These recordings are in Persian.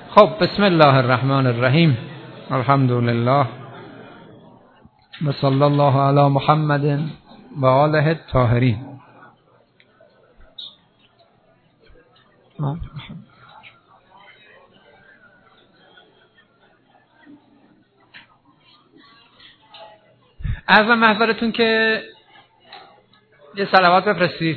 خب بسم الله الرحمن الرحیم. الحمد لله و صلی الله علی محمد و آله الطاهرین. عرض محضرتون که یه صلوات بفرستید.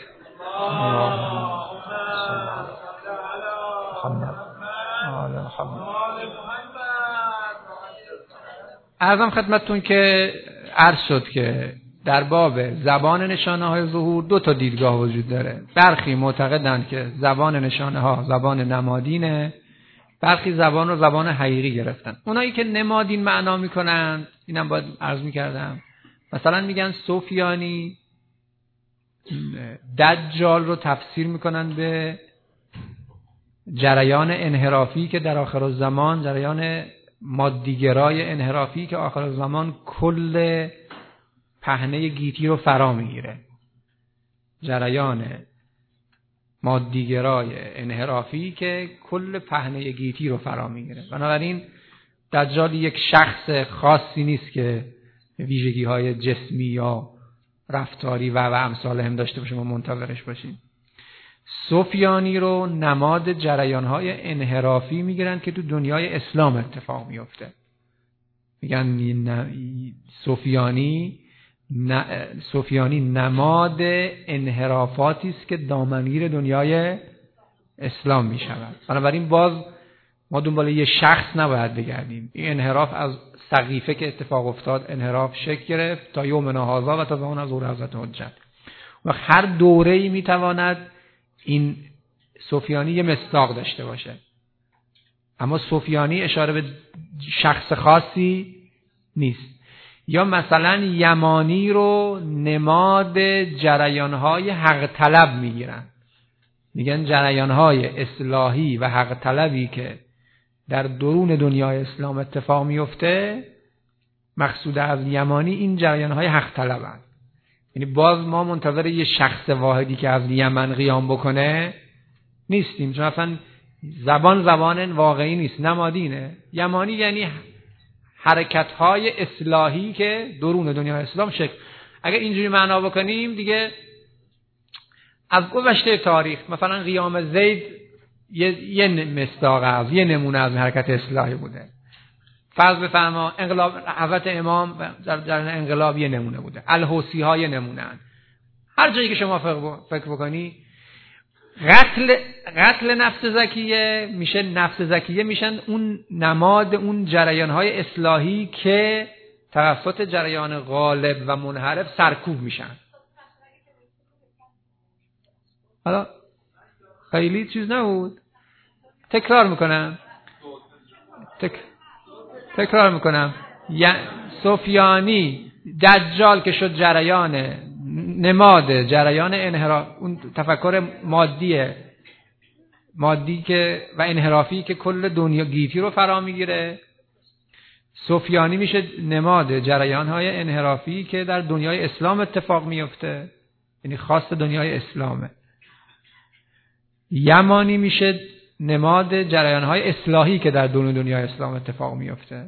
عرضم خدمتتون که عرض شد که در باب زبان نشانه های ظهور دو تا دیدگاه وجود داره. برخی معتقدند که زبان نشانه ها زبان نمادینه، برخی زبان رو زبان حقیقی گرفتن. اونایی که نمادین معنا میکنن، اینم باید عرض میکردم، مثلا میگن سفیانی دجال رو تفسیر میکنن به جریان انحرافی که در آخر الزمان، جریان مادیگرای انحرافی که آخر الزمان کل پهنه گیتی رو فرا میگیره. جریان مادیگرای انحرافی که کل پهنه گیتی رو فرا میگیره. بنابراین دجال یک شخص خاصی نیست که ویژگی های جسمی یا رفتاری و امثال هم داشته باشه ما منتظرش باشیم. سفیانی رو نماد جریان‌های انحرافی میگیرن که تو دنیای اسلام اتفاق میفته. میگن سفیانی نماد انحرافاتی است که دامنگیر دنیای اسلام میشود. بنابراین باز ما دنبال یه شخص نباید بگردیم. این انحراف از سقیفه که اتفاق افتاد انحراف شکل گرفت تا یومنا هذا و تا زمان از ظهور حضرت حجت. و هر دوره‌ای میتواند این سفیانی یه مصداق داشته باشه، اما سفیانی اشاره به شخص خاصی نیست. یا مثلا یمانی رو نماد جریانهای حق طلب میگیرن، میگن جریانهای اصلاحی و حق طلبی که در درون دنیای اسلام اتفاق میفته مقصود از یمانی این جریانهای حق طلبن. یعنی باز ما منتظر یه شخص واحدی که از یمن قیام بکنه نیستیم، چون اصلا زبان واقعی نیست، نمادینه. یمانی یعنی حرکت‌های اصلاحی که درون دنیای اسلام شکل. اگر اینجوری معنا بکنیم دیگه از گذشته تاریخ مثلا قیام زید یه مصداق از یه نمونه از حرکت اصلاحی بوده. فرض بفرما انقلاب حضرت امام در انقلاب یه نمونه بوده، الحوثی ها یه نمونه‌اند. هر جایی که شما فکر بکنی قتل نفس زکیه میشه، نفس زکیه میشن اون نماد اون جریان های اصلاحی که توسط جریان غالب و منحرف سرکوب میشن. حالا خیلی چیز نبود، تکرار میکنم. سفیانی دجال که شد جریان نماد جریان انحراف، اون تفکر مادی که و انحرافی که کل دنیا گیتی رو فرا میگیره. سفیانی میشه نماد جریان‌های انحرافی که در دنیای اسلام اتفاق میفته، یعنی خاص دنیای اسلامه. یمانی میشه نماد جریان‌های اصلاحی که در درون دنیای اسلام اتفاق میفته.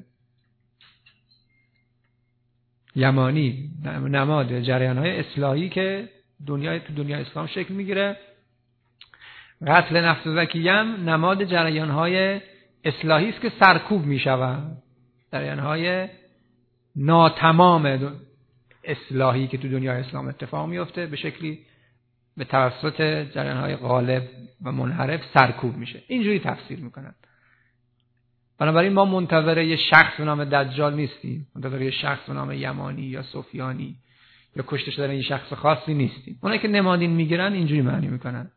یمانی نماد جریان‌های اصلاحی که تو دنیای اسلام شکل میگیره. قتل نفس زکیم نماد جریان‌های اصلاحی است که سرکوب میشوند، جریان‌های ناتمام اصلاحی که تو دنیای اسلام اتفاق میفته به شکلی به توسط جریان‌های غالب و منحرف سرکوب میشه. اینجوری تفسیر میکنن. بنابراین ما منتظر یه شخص به نام دجال نیستیم، منتظر یه شخص به نام یمانی یا سفیانی یا کشته شدن این شخص خاصی نیستیم. اونایی که نمادین میگیرن اینجوری معنی میکنن.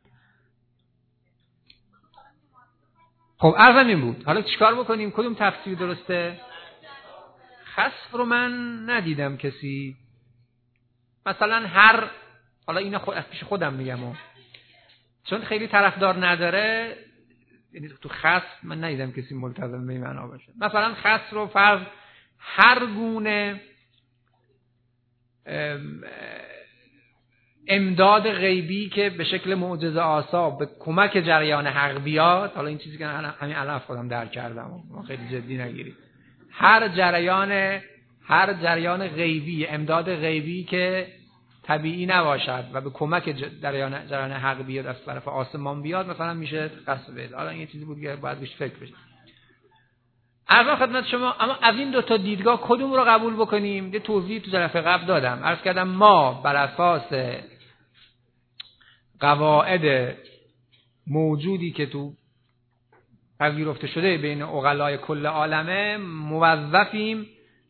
خب عرضم این بود. حالا چیکار بکنیم؟ کدوم تفسیر درسته؟ خسف رو من ندیدم کسی مثلا حالا اینو پیش خودم میگم چون خیلی طرفدار نداره، یعنی تو خصم من ندیدم کسی ملتزم به این معنا باشه. مثلا خصم رو فرض هر گونه امداد غیبی که به شکل معجزه آسا به کمک جریان حق بیاد. حالا این چیزی که همین الان خودم درک کردم، خیلی جدی نگیرید. هر جریان غیبی، امداد غیبی که طبیعی نباشد و به کمک جریان حق بیاد، از طرف آسمان بیاد، مثلا میشه قصد. حالا این چیزی بود که باید بهش فکر بشه. عرض خدمت شما، اما از این دو تا دیدگاه کدوم رو قبول بکنیم؟ یه توضیح تو جلسه قبل دادم. عرض کردم ما بر اساس قواعد موجودی که تو پذیرفته شده بین عقلای کل عالمه موظفیم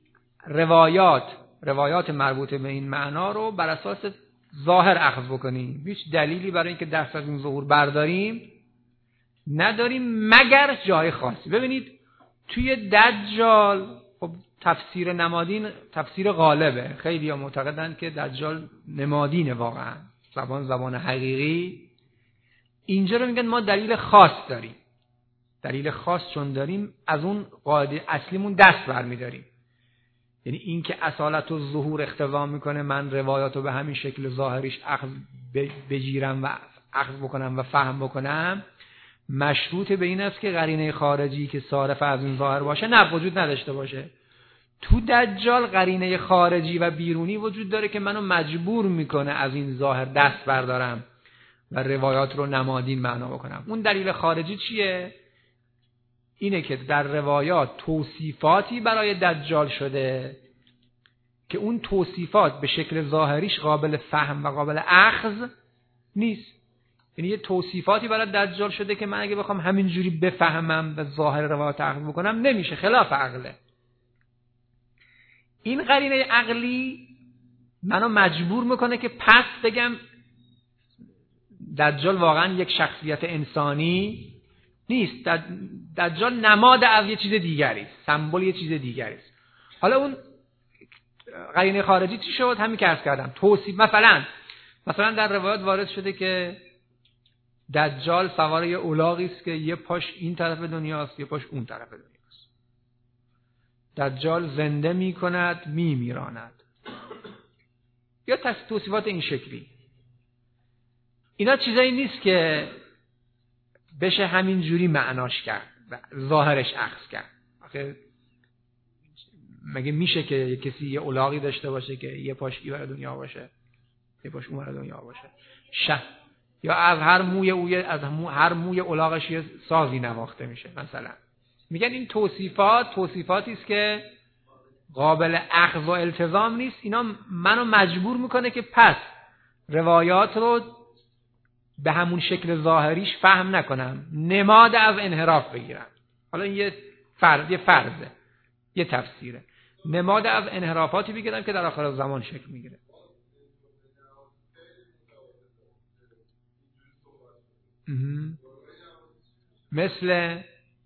روایات مربوط به این معنا رو بر اساس ظاهر اخذ بکنیم. هیچ دلیلی برای اینکه دست از این ظهور برداریم نداریم مگر جای خاصی. ببینید توی دجال، خب تفسیر نمادین تفسیر غالبه. خیلی ها معتقدند که دجال نمادینه، واقعا زبان حقیقی. اینجا رو میگن ما دلیل خاص داریم. دلیل خاص چون داریم از اون قاعده اصلیمون دست برمیداریم. یعنی این که اصالت و ظهور اقتضا میکنه من روایاتو به همین شکل ظاهریش اخذ بگیرم و اخذ بکنم و فهم بکنم، مشروط به این است که قرینه خارجی که صارف از این ظاهر باشه نه وجود نداشته باشه. تو دجال قرینه خارجی و بیرونی وجود داره که منو مجبور میکنه از این ظاهر دست بردارم و روایات رو نمادین معنا بکنم. اون دلیل خارجی چیه؟ اینه که در روایات توصیفاتی برای دجال شده که اون توصیفات به شکل ظاهریش قابل فهم و قابل اخذ نیست. یعنی یه توصیفاتی برای دجال شده که من اگه بخوام همینجوری بفهمم و ظاهر روایات اخذ بکنم نمیشه، خلاف عقله. این قرینه عقلی منو مجبور میکنه که پس بگم دجال واقعا یک شخصیت انسانی نیست. دجال نماد از یه چیز دیگری است، سمبل یه چیز دیگری است. حالا اون قرینه خارجی چی شد؟ همین که عرض کردم. توصیف مثلا در روایات وارد شده که دجال سوار یه الاغی است که یه پاش این طرف دنیاست، یه پاش اون طرف دنیاست. دجال زنده میکند، میمیراند. یا توصیفات این شکلی. اینا چیزایی نیست که بشه همین جوری معناش کرد و ظاهرش اخذ کرد. آخه مگه میشه که کسی یه الاغی داشته باشه که یه پاش این ور دنیا باشه، یه پاش اون ور دنیا باشه؟ یا از هر موی الاغش یه سازی نواخته میشه مثلا. میگن این توصیفاتی است که قابل اخذ و التزام نیست. اینا منو مجبور میکنه که پس روایات رو به همون شکل ظاهریش فهم نکنم، نماد از انحراف بگیرم. حالا این یه فرضه، یه تفسیره. نماد از انحرافاتی بگیرم که در آخر زمان شکل میگیره. مثل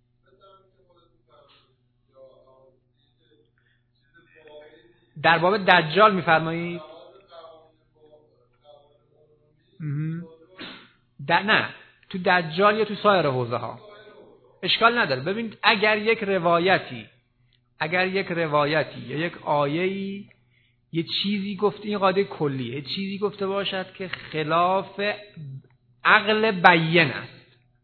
در باب دجال میفرمایید؟ نه، تو دجال یا تو سایر حوزه ها اشکال نداره. ببینید اگر یک روایتی یا یک آیه‌ای یه چیزی گفته، این قاعده کلیه، یه چیزی گفته باشد که خلاف عقل بیان است.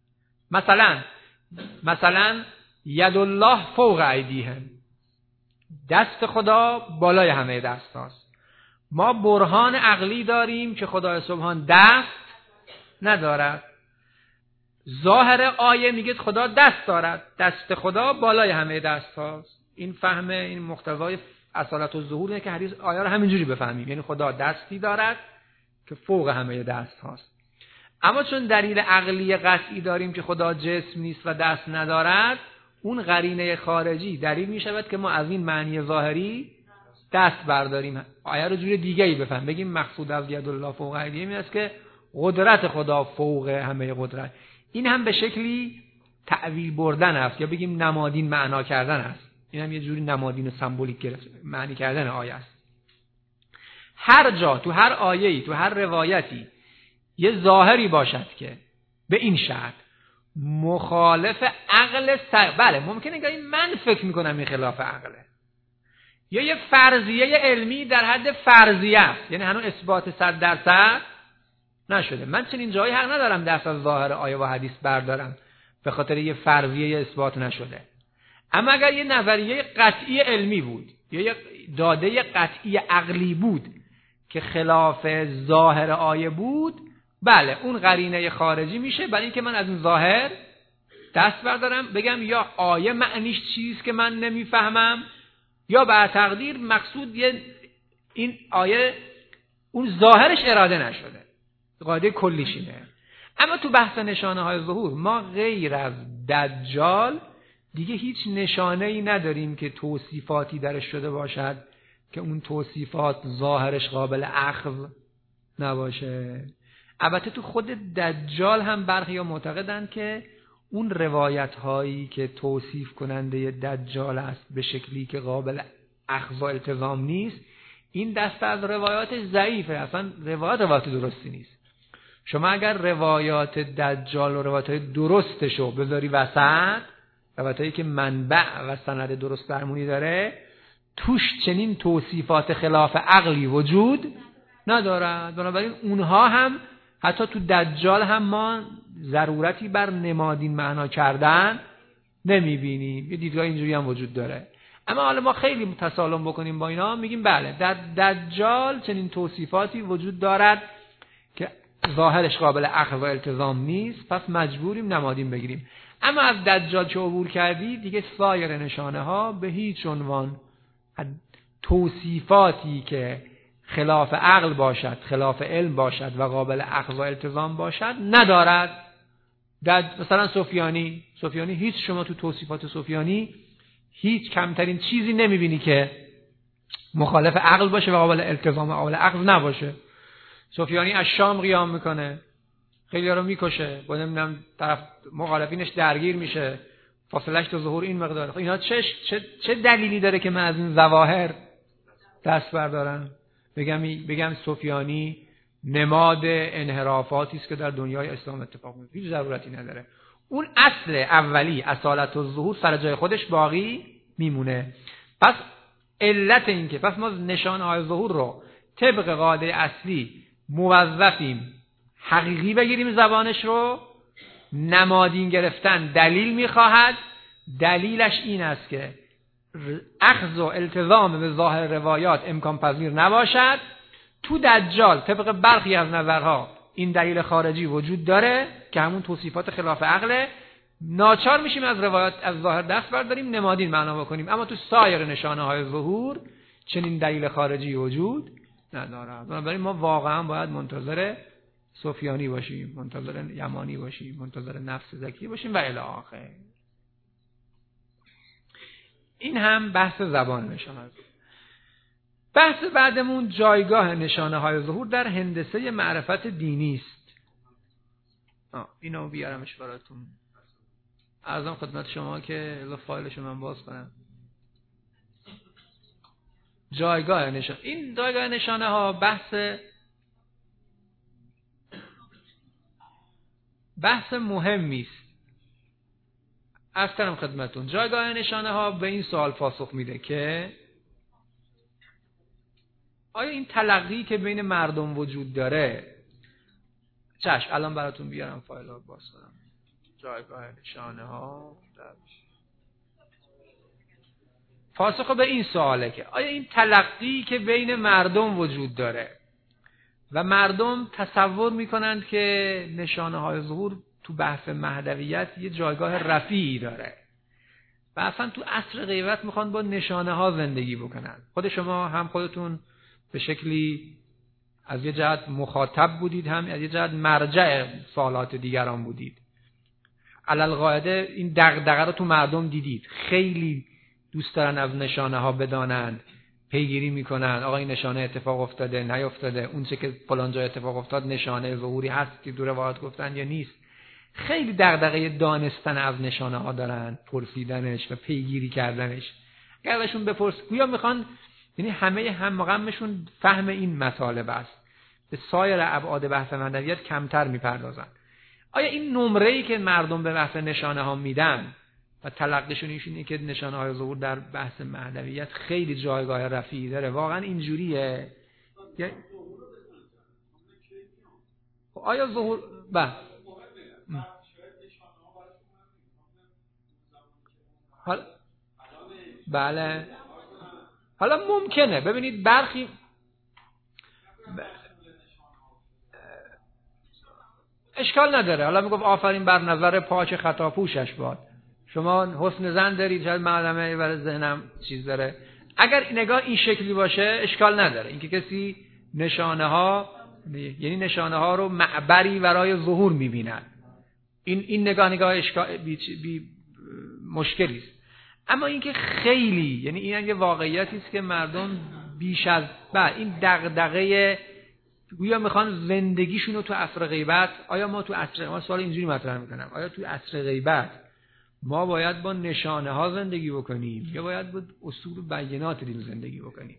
مثلا ید الله فوق ایدیهم، دست خدا بالای همه دست هاست. ما برهان عقلی داریم که خدای سبحان دست ندارد. ظاهر آیه میگه خدا دست دارد، دست خدا بالای همه دست هاست. این فهم، این مقتضای اصالت و ظهور اینه که حدیث آیه رو همینجوری بفهمیم، یعنی خدا دستی دارد که فوق همه دست هاست. اما چون دلیل عقلی قطعی داریم که خدا جسم نیست و دست ندارد، اون قرینه خارجی دلیل می شود که ما از این معنی ظاهری دست برداریم، آیه رو جور دیگه ای بفهم، بگیم مقصود از ید الله فوق ایدیهم است که قدرت خدا فوق همه قدرت. این هم به شکلی تأویل بردن است، یا بگیم نمادین معنا کردن است. این هم یه جوری نمادین و سمبولیک معنی کردن آیه است. هر جا تو هر آیه‌ای، تو هر روایتی یه ظاهری باشد که به این شرط مخالف عقل بله ممکنه که من فکر میکنم این خلاف عقله، یا یه فرضیه علمی در حد فرضیه است، یعنی هنوز اثبات 100% نشده. من چنین جایی حق ندارم دست از ظاهر آیه و حدیث بردارم به خاطر یه فرضیه اثبات نشده. اما اگر یه نظریه قطعی علمی بود یا یه داده قطعی عقلی بود که خلاف ظاهر آیه بود، بله اون قرینه خارجی میشه برای اینکه من از اون ظاهر دست بردارم بگم یا آیه معنیش چیست که من نمیفهمم، یا بر تقدیر مقصود این آیه اون ظاهرش اراده نشده، قاعده کلیش اینه. اما تو بحث نشانه های ظهور ما غیر از دجال دیگه هیچ نشانه ای نداریم که توصیفاتی درش شده باشد که اون توصیفات ظاهرش قابل اخذ نباشه. البته تو خود دجال هم برخی معتقدند که اون روایت هایی که توصیف کننده دجال است به شکلی که قابل اخذ و التزام نیست، این دسته از روایات ضعیفه، اصلا روایات درستی نیست. شما اگر روایات دجال و روایات های درستشو بذاری وسط، روایتایی که منبع و سند درست درمونی داره، توش چنین توصیفات خلاف عقلی وجود ندارد. بنابراین اونها هم حتی تو دجال هم ما ضرورتی بر نمادین معنا کردن نمیبینیم. یه دیدگاه اینجوری هم وجود داره. اما حالا ما خیلی تسالم بکنیم با اینا، میگیم بله در دجال چنین توصیفاتی وجود دارد که ظاهرش قابل اخذ و التزام نیست، پس مجبوریم نمادین بگیریم. اما از دجال که عبور کردی دیگه سایر نشانه ها به هیچ عنوان توصیفاتی که خلاف عقل باشد، خلاف علم باشد و قابل اخذ و التزام باشد ندارد. مثلا سفیانی هیچ، شما تو توصیفات سفیانی هیچ کمترین چیزی نمیبینی که مخالف عقل باشه و قابل التزام و قابل اخذ نباشه. سفیانی از شام قیام میکنه، خیلی ها رو میکشه، با نمیدونم طرف مخالفینش درگیر میشه، فاصلش تا ظهور این مقداره. اینا چه دلیلی داره که من از این ظواهر دست بردارم بگم سفیانی نماد انحرافاتی است که در دنیای اسلام اتفاق میفته؟ هیچ ضرورتی نداره. اون اصل اولی اصالت الظهور سر جای خودش باقی میمونه. پس علت این که پس ما نشانه های ظهور رو طبق قاعده اصلی موظفیم حقیقی بگیریم، زبانش رو نمادین گرفتن دلیل میخواهد. دلیلش این است که اخذ و التزام به ظاهر روایات امکان پذیر نباشد. تو دجال طبق برخی از نظرها این دلیل خارجی وجود داره که همون توصیفات خلاف عقله، ناچار میشیم از روایات از ظاهر دست برداریم نمادین معنا بکنیم. اما تو سایر نشانه های ظهور چنین دلیل خارجی وجود نداره. بنابراین ما واقعا باید منتظر سفیانی باشیم، منتظر یمانی باشیم، منتظر نفس زکی باشیم و الی آخر. این هم بحث زبان نشانه ظهور. بحث بعدمون جایگاه نشانه های ظهور در هندسه معرفت دینی است. اینو بیارمش براتون. عرضم خدمت شما که فایلشو من باز کنم. جایگاه نشانه، این جایگاه نشانه ها بحث مهمی است. عرض کردم خدمتون جایگاه نشانه ها به این سوال پاسخ میده که آیا این تلقی که بین مردم وجود داره، چشم الان براتون بیارم فایل ها باز کنم. جایگاه نشانه ها پاسخ به این سواله که آیا این تلقی که بین مردم وجود داره و مردم تصور میکنند که نشانه های ظهور تو بحث مهدویت یه جایگاه رفیعی داره و اصلا تو عصر غیبت میخوان با نشانه ها زندگی بکنن. خود شما هم خودتون به شکلی از یه جهت مخاطب بودید، هم از یه جهت مرجع سوالات دیگران بودید. علل قاعده این دغدغه رو تو مردم دیدید، خیلی دوست دارن از نشانه ها بدانند، پیگیری میکنن آقا این نشانه اتفاق افتاده نیافتاده، اون چه که فلان جای اتفاق افتاد نشانه ظهوری هست که دو روایات گفتن یا نیست. خیلی دغدغه دانستن از نشانه ها دارن، پرسیدنش و پیگیری کردنش. اگر ازشون بپرس گویا میخوان، یعنی همه همغمشون فهم این مطالب است، به سایر ابعاد بحث مهدویت کمتر میپردازن. آیا این نمره‌ای که مردم به بحث نشانه ها میدن و تلقیشون اینه که نشانه های ظهور در بحث مهدویت خیلی جایگاه رفیعی داره، واقعا اینجوریه؟ آیا ظهور بله حالا ممکنه ببینید برخی اشکال نداره. حالا میگم آفرین بر نظر پاک خطا پوشش باد. شما حسن زن دارید، شاید معلمه برای ذهنم چیز داره. اگر نگاه این شکلی باشه اشکال نداره. اینکه کسی نشانه ها رو معبری برای ظهور میبیند، این نگاه اشکال مشکلی است. اما اینکه خیلی، یعنی این یه واقعیتی است که مردم بیش از این دغدغه گویا میخوان زندگیشون رو تو عصر غیبت. آیا ما تو عصر، ما سوال اینجوری مطرح میکنم، آیا تو عصر غیبت ما باید با نشانه ها زندگی بکنیم یا باید با اصول و بینات دین زندگی بکنیم؟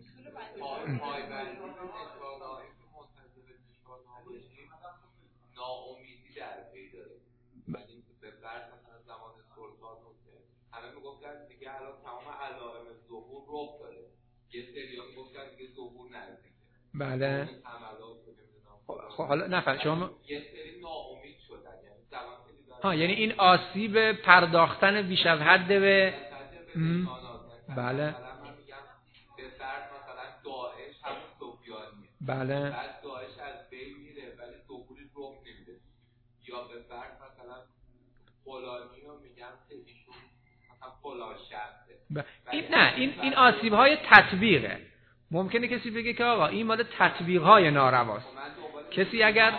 ناامیدی در پی داره. به فرض مثلا زمان سلطان همه میگفتن دیگه الان تمام علائم ظهور رخ داره. یه سری میگفتن دیگه ظهور نزدیکه. بله. خب حالا نفهم شما یه سری ناامید شدن، یعنی زمان یعنی این آسیب پرداختن بیش از حد به بله. مثلا من میگم به فرض مثلا داعش همون سفیانیه. بله. بعد داعش از بین میره ولی ظهوری رخ نمیده. یا به فرض مثلا فلانی رو میگم که ایشون مثلا فلان شخصه. این آسیب‌های تطبیقه. ممکنه کسی بگه که آقا این مال تطبیق‌های نارواست. کسی اگر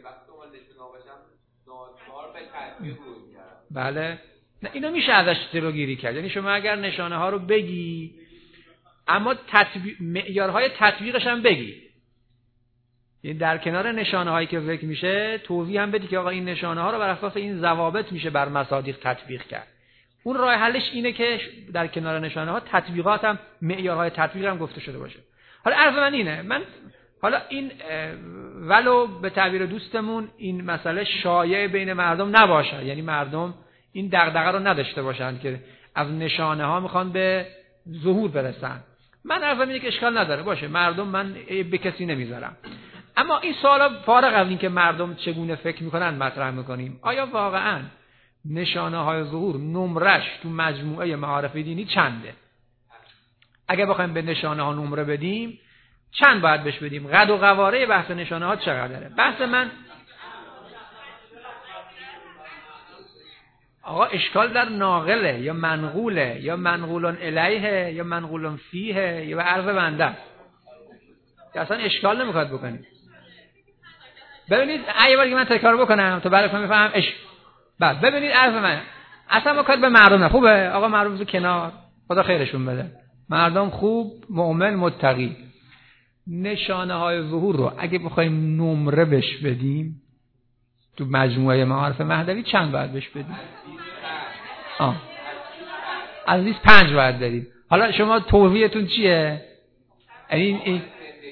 بله، نه اینو میشه ازش جلوگیری کرد. یعنی شما اگر نشانه ها رو بگی اما معیارهای تطبیقش هم بگی. یعنی در کنار نشانه هایی که ذکر میشه توضیح هم بدی که آقا این نشانه ها رو بر اساس این ضوابط میشه بر مصادیق تطبیق کرد. اون راه حلش اینه که در کنار نشانه ها تطبیقات هم، معیارهای تطبیق هم گفته شده باشه. حالا عرض من اینه، حالا این ولو به تعبیر دوستمون این مسئله شایع بین مردم نباشه، یعنی مردم این دغدغه رو نداشته باشن که از نشانه ها میخوان به ظهور برسن. من عرضم اینه که اشکال نداره باشه، مردم من به کسی نمیذارم. اما این سوالا فارغ از این که مردم چگونه فکر میکنن مطرح میکنیم. آیا واقعا نشانه های ظهور نمرش تو مجموعه معارف دینی چنده؟ اگه بخوایم به نشانه ها نمره بدیم چند باید بهش بدیم؟ قد و قواره بحث نشانه ها چقدره؟ بحث من آقا اشکال در ناقله یا منقوله یا منقولن الیه یا منقولن فیه یا به عرض بنده که اصلا اشکال نمیخواد بکنید. ببینید یه بار که من تکرار بکنم تا براتون بفهمم بعد ببینید عرض من اصلا ما کار به مردم نه. خوبه آقا مردم رو کنار، خدا خیرشون بده، مردم خوب، مؤمن، متقی. نشانه های ظهور رو اگه بخوایم نمره بش بدیم تو مجموعه معارف مهدوی چند باید بش بدیم؟ از 25 باید بدیم. حالا شما توضیحتون چیه؟ این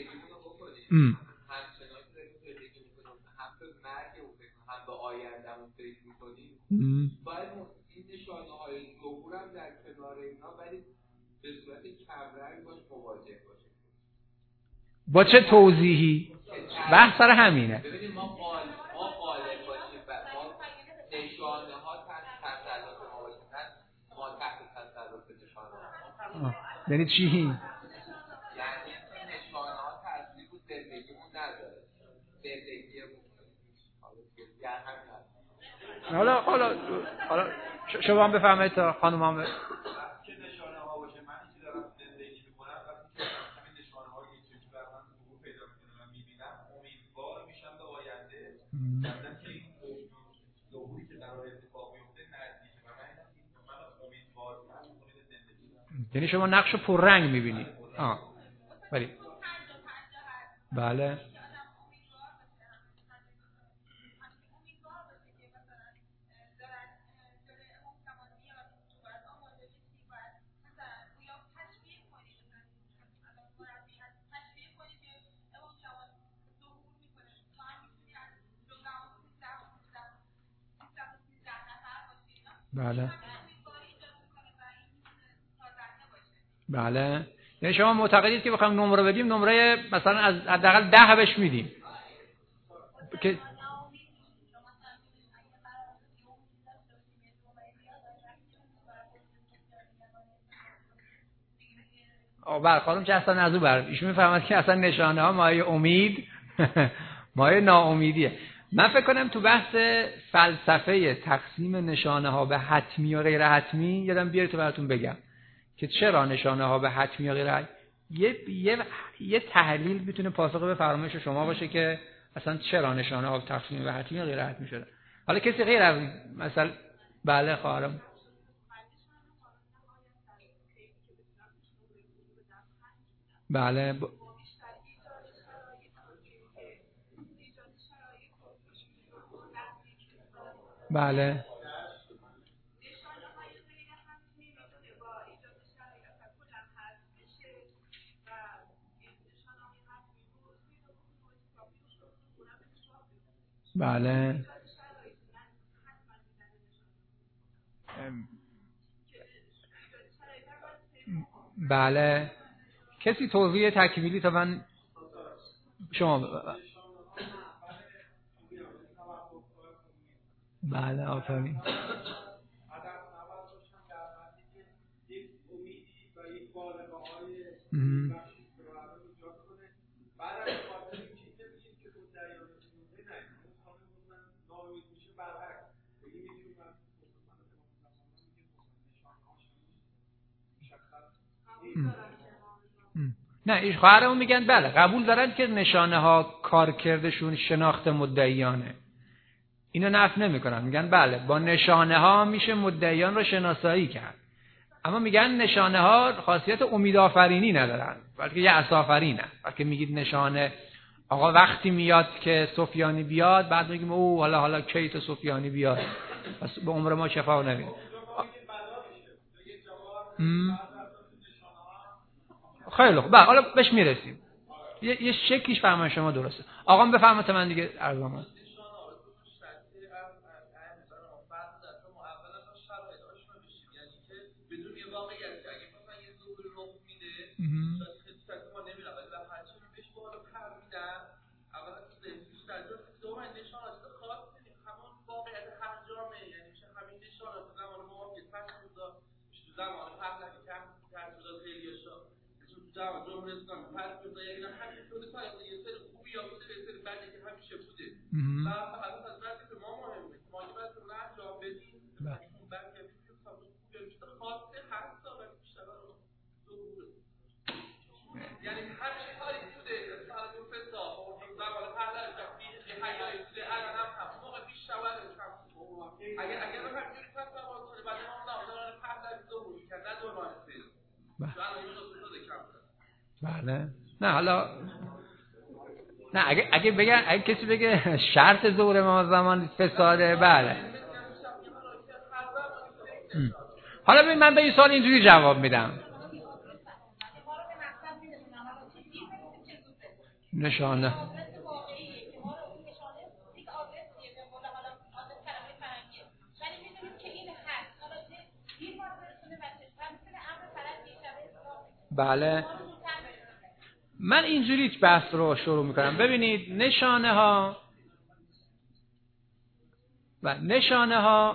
باید این نشانه های ظهور هم در کنار اینا ولی به صورت کمرنگ باش مواجه باشه. با چه توضیحی؟ بحث سر همینه. ببینید ما غالب باشیم و ما نشانه ها تحت تسلط ما باشیم، نه ما تحت تسلط نشانه ها. یعنی چی؟ یعنی نشانه ها تأثیر رو زندگیمون نداره، زندگیمون حالا شما هم بفهمید تا خانم هم چه نشانه ها باشه. من چیزی دارم زندگی میکنم وقتی همین نشانه ها یک چیزی بر من ظهور پیدا میکنه و میبینم امیدوار میشم به آینده، مثلا که این ظهوری که قرار اتفاق بیفته نزدیکه و من امیدوارم میکنه به زندگی. یعنی شما نقش پررنگ میبینید. ولی بله بله. یعنی شما معتقدید که بخوایم نمره بدیم نمره مثلا از حداقل 10 بهش میدیم که خانم چه اصلا از او ایشون میفهمد که اصلا نشانه ها مایه امید مایه ناامیدیه. من فکر کنم تو بحث فلسفه تقسیم نشانه ها به حتمی و غیر حتمی یادم بیاره تو براتون بگم که چرا نشانه ها به حتمی و غیر حتمی. یه تحلیل میتونه پاسخ به فرمایش شما باشه که اصلا چرا نشانه ها تقسیم به حتمی و غیر حتمی شده. حالا کسی غیر از مثلا بله خواهرم بله بله بله بله کسی توضیح تکمیلی تا من شما بله آفرین نه ایش خواهرمون میگن بله قبول دارن که نشانه ها کارکردشون شناخت مدعیانه، اینو نفی نمیکنن، میگن بله با نشانه ها میشه مدعیان رو شناسایی کرد، اما میگن نشانه ها خاصیت امیدآفرینی ندارن بلکه یأس آفرینن. وقتی میگید نشانه آقا وقتی میاد که سفیانی بیاد بعد میگیم او حالا کیت سفیانی بیاد پس به عمر ما شفا نمیده. خیلی خوب حالا بهش میرسیم. یه شکلیش فرمان شما درسته. آقا بفرمایید من دیگه ارزام بله. نه حالا نه اگه کسی بگه شرط ظهور ما زمان فساده بله. حالا ببین من به این سوال اینجوری جواب میدم. نشانه بله من اینجوری بحث رو شروع میکنم. ببینید نشانه ها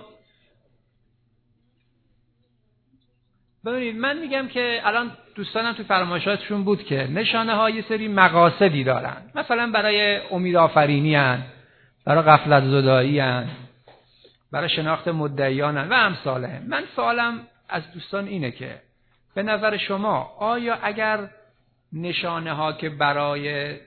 ببینید من میگم که الان دوستانم تو فرمایشاتشون بود که نشانه ها یه سری مقاصدی دارن، مثلا برای امیدآفرینی ان، برای غفلت زدایی ان، برای شناخت مدعیان ان و امثاله. من سوالم از دوستان اینه که به نظر شما آیا اگر نشانه ها که برای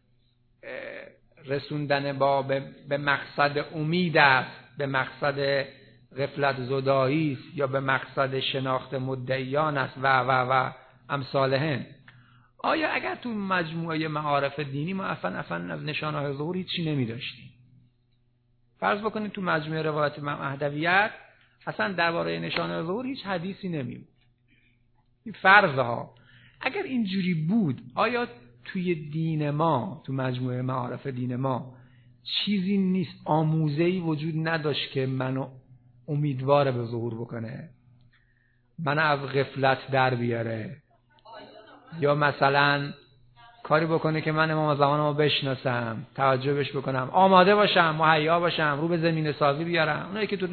رسوندن به مقصد امید است، به مقصد غفلت زدایی است یا به مقصد شناخت مدعیان است و امثالهن، آیا اگر تو مجموعه معارف دینی ما اصلا از نشانه های ظهور هیچی نمی داشتیم؟ فرض بکنید تو مجموعه روایت مهدویت اصلا درباره نشانه ظهور هیچ حدیثی نمی. این فرضها اگر اینجوری بود آیا توی دین ما، تو مجموعه معارف دین ما چیزی نیست، آموزه‌ای وجود نداشت که منو امیدوار به ظهور بکنه، منو از غفلت در بیاره، یا مثلا کاری بکنه که من امام زمانمو بشناسم، توجه بهش بکنم، آماده باشم، مهیا باشم، رو به زمین سازی بیارم؟ اونایی که تو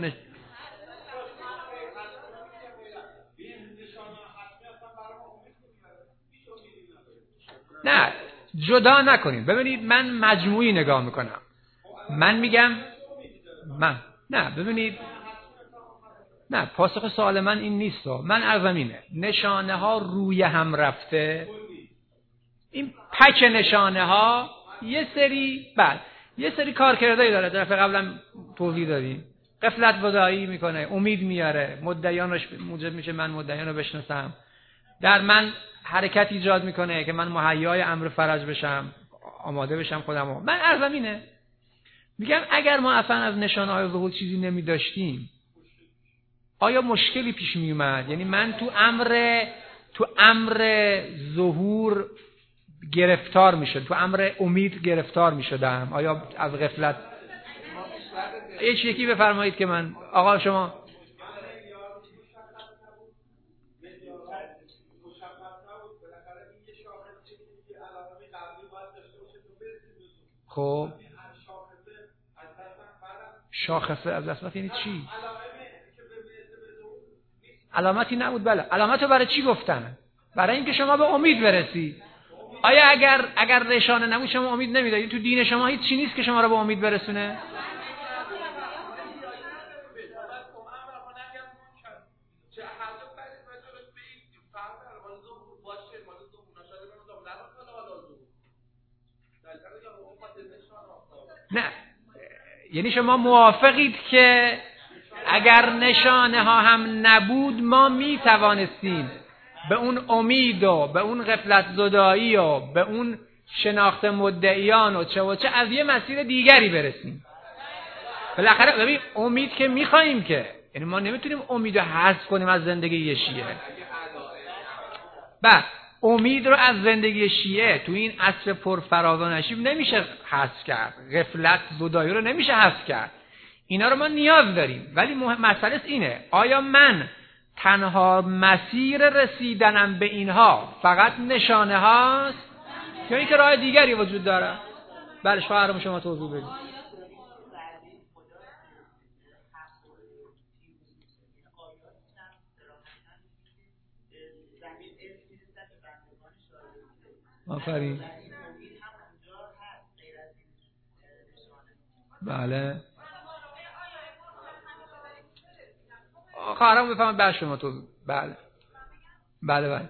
نه جدا نکنید. ببینید من مجموعی نگاه میکنم. من میگم نه ببینید، نه پاسخ سوال من این نیست. من عرضم اینه نشانه ها روی هم رفته، این پک نشانه ها یه سری کارکردهایی داره. دفعه قبلا توضیح دادیم. غفلت زدایی میکنه، امید میاره، مدعیانش موجب میشه من مدعیان رو بشناسم، در من حرکت ایجاد میکنه که من مهیای امر فرج بشم، آماده بشم خودمو. من عرضم اینه میگم اگر ما اصلا از نشانه های ظهور چیزی نمیداشتیم آیا مشکلی پیش میومد؟ یعنی من تو امر ظهور گرفتار میشد، تو امر امید گرفتار میشدم، آیا از غفلت؟ یکی بفرمایید که من آقا شما خب شاخصه از دست یعنی چی؟ علامتی نبود. بله علامتو برای چی گفتن؟ برای اینکه شما به امید برسید. آیا اگر نشانه نبود شما امید نمیدادید؟ تو دین شما هیچ چی نیست که شما رو به امید برسونه؟ نه یعنی شما موافقید که اگر نشانه ها هم نبود ما می توانستیم به اون امید و به اون غفلت زدایی و به اون شناخت مدعیان و چه از یه مسیر دیگری برسیم؟ بالاخره ببین امید که میخواییم که، یعنی ما نمیتونیم امید رو حذف کنیم از زندگی یه شیعه. امید رو از زندگی شیعه تو این عصر پرفراز و نشیب نمیشه حذف کرد، غفلت زدایی رو نمیشه حذف کرد، اینا رو ما نیاز داریم. ولی مسئله اینه آیا من تنها مسیر رسیدنم به اینها فقط نشانه هاست یا اینکه راه دیگری وجود داره؟ بله شوهرم شما توضیح بدید. آفرین. بله خواهرم بفهمید بعد شما تو. بله بله بله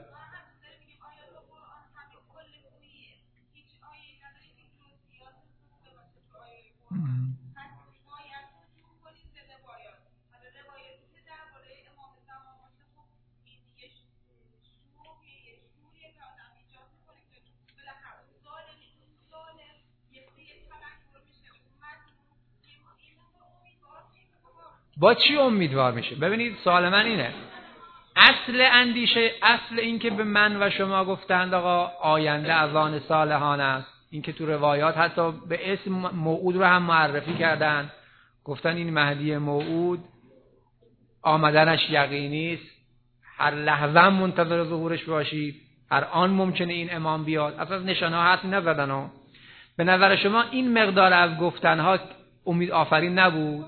با چی امیدوار میشه؟ ببینید سوال من اینه، اصل اندیشه، اصل این که به من و شما گفتند آقا آینده از آن صالحان است، این که تو روایات حتی به اسم موعود رو هم معرفی کردن، گفتن این مهدی موعود آمدنش یقینی است، هر لحظه منتظر ظهورش باشید، هر آن ممکنه این امام بیاد. اصلا نشانه ها حرف نزدن ها. به نظر شما این مقدار از گفتنها امید آفرین نبود؟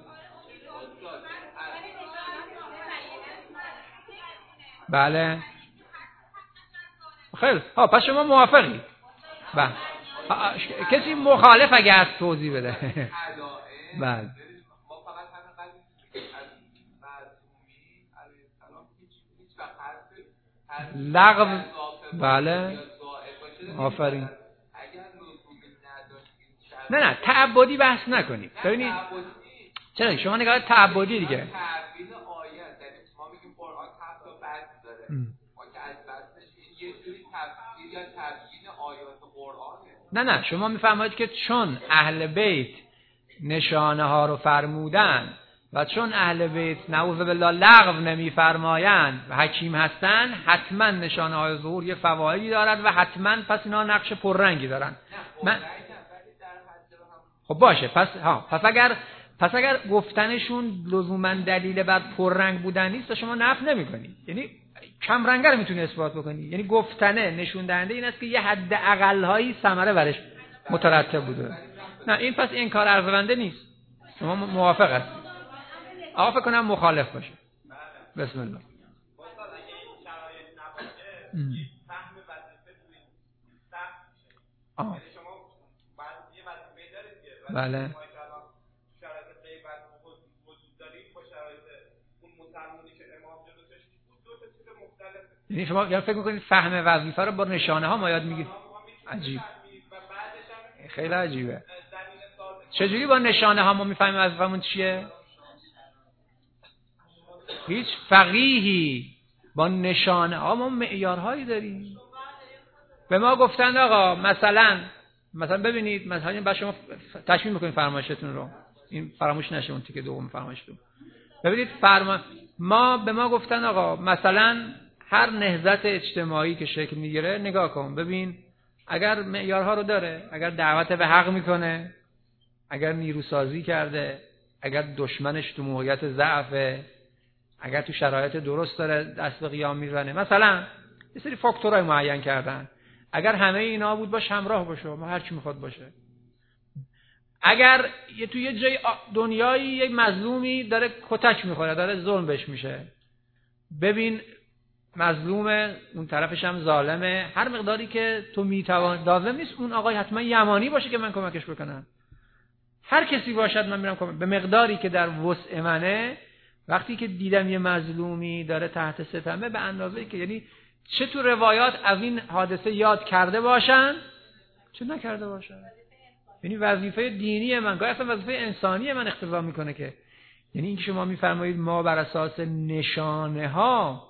بله خیلی پس شما موافقید؟ بله کسی مخالف اگه از توضیح بده؟ بله لغو. بله آفرین. نه تعبدی بحث نکنید. ببینید چرا شما نگاه تعبدی دیگه نه شما میفرمایید که چون اهل بیت نشانه ها رو فرمودن و چون اهل بیت نعوذ بالله لغو نمیفرمایند و حکیم هستن، حتما نشانه های ظهور یه فوایدی دارد و حتما پس اینا نقش پررنگی دارن. خب باشه پس اگر گفتنشون لزوما دلیل بر پررنگ بودن نیست شما نفی نمی‌کنید، یعنی کم رنگه رو میتونی اثبات بکنی، یعنی گفتنه نشون دهنده این است که یه حد اقل هایی ثمره برش مترتب بوده. نه این پس این کار ارزنده نیست. شما موافق هستید؟ آقا فکر کنم مخالف باشه. بسم الله. بله. شرایط غیبت وجود داریم با شرایط اون مسلمانی که امام جلوش بود، دو تا چیز مختلفه. یعنی شما یا فکر می‌کنید فهم وظیفه رو با نشانه ها ما یاد میگیریم؟ عجیب. خیلی عجیبه. چجوری با نشانه ها ما میفهمیم وظیفمون چیه؟ هیچ فقیهی با نشانه ها ما معیارهایی داریم. به ما گفتند آقا مثلا ببینید، مثلا بعد شما تشمیل میکنید فرمایشتون رو، این فراموش نشه اون تیکه دوم فرمایشتون. ببینید ما به ما گفتن آقا مثلا هر نهضت اجتماعی که شکل میگیره نگاه کن ببین اگر معیارها رو داره، اگر دعوت به حق میکنه، اگر نیروسازی کرده، اگر دشمنش تو موقعیت ضعفه، اگر تو شرایط درست داره دست به قیام میزنه، مثلا یه سری فاکتورهای معین کردن، اگر همه اینا بود باش همراه باشه، ما هر چی میخواد باشه. اگر توی یه جای دنیایی یه مظلومی داره کتک میخوره، داره ظلم بهش میشه، ببین مظلومه، اون طرفش هم ظالمه، هر مقداری که تو میتوان، لازم نیست اون آقای حتما یمانی باشه که من کمکش بکنم، هر کسی باشد من میرم کمک به مقداری که در وسع منه. وقتی که دیدم یه مظلومی داره تحت ستمه، به اندازه‌ای که یعنی چه تو روایات از این حادثه یاد کرده باشن چه نکرده باشن، یعنی وظیفه دینی من، گاهی اصلا وظیفه انسانی من اقتضا میکنه که، یعنی این که شما میفرمایید ما بر اساس نشانه ها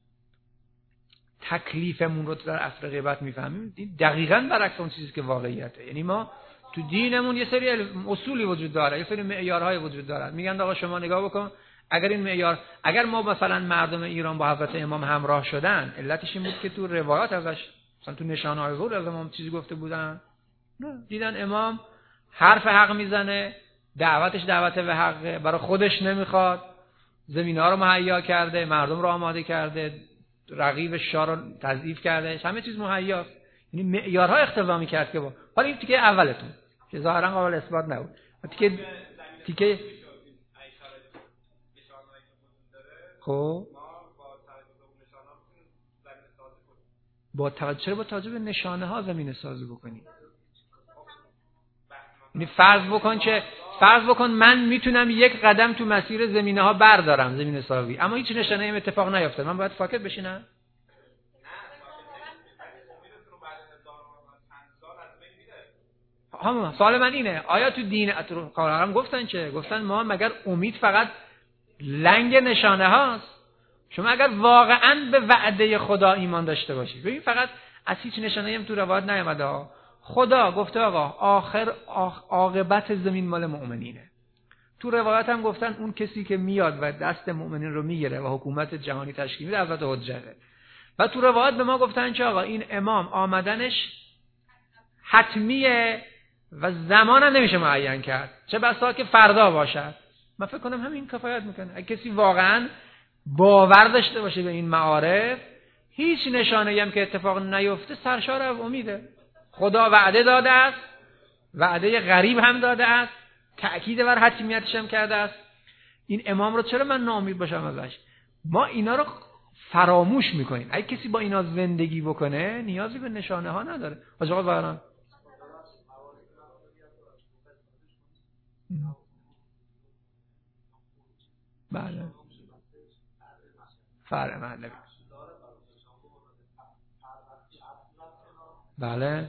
تکلیفمون رو در عصر غیبت میفهمیم، دقیقاً برعکس اون چیزی که واقعیته. یعنی ما تو دینمون یه سری اصولی وجود داره، یه سری معیارهای وجود داره. میگن آقا شما نگاه بکن، اگر این معیار، اگر ما مثلا مردم ایران با حضرت امام همراه شدن، علتش این بود که تو روایات ازش مثلا تو نشانه‌های ظهور از امام چیزی گفته بودن؟ نه، دیدن امام حرف حق میزنه، دعوتش دعوت به حقه، برای خودش نمیخواد، زمینه‌ها رو مهیا کرده، مردم رو آماده کرده، رقیب شاه رو تضعیف کرده، همه چیز مهیاست. یعنی معیارها اقتضا می‌کرد که با حالا این تیکه اولتون که ظاهرا قابل اثبات نبود، تیکه خب با توجه به نشانه ها زمینه سازی بکنی. یعنی فرض بکن من میتونم یک قدم تو مسیر زمینه ها بردارم، زمینه سازی، اما هیچ نشانه ای اتفاق نیفتاد، من باید ساکت بشینم؟ همون سوال من اینه، آیا تو دین قرآن گفتن چه؟ گفتن ما مگر امید فقط لنگ نشانه هاست؟ شما اگر واقعا به وعده خدا ایمان داشته باشید، ببین فقط از هیچ نشانه‌ای هم تو روایت نیامده ها، خدا گفته آقا آخر عاقبت زمین مال مؤمنینه. تو روایت هم گفتن اون کسی که میاد و دست مؤمنین رو میگیره و حکومت جهانی تشکیل میده حضرت حجته. و تو روایت به ما گفتن که آقا این امام آمدنش حتمیه و زمان هم نمیشه معین کرد، چه بسا که فردا باشد. من فکر کنم همین کفایت میکنه. اگه کسی واقعا باور داشته باشه به این معارف، هیچ نشانه‌ای هم که اتفاق نیفته سرشار از امیده. خدا وعده داده است، وعده غریب هم داده است، تأکید بر حتمیتش هم کرده است. این امام رو چرا من ناامید باشم ازش؟ ما اینا رو فراموش میکنیم. اگه کسی با اینا زندگی بکنه نیازی به نشانه ها نداره. حاج آقا ظاهرا بله فرق محله بله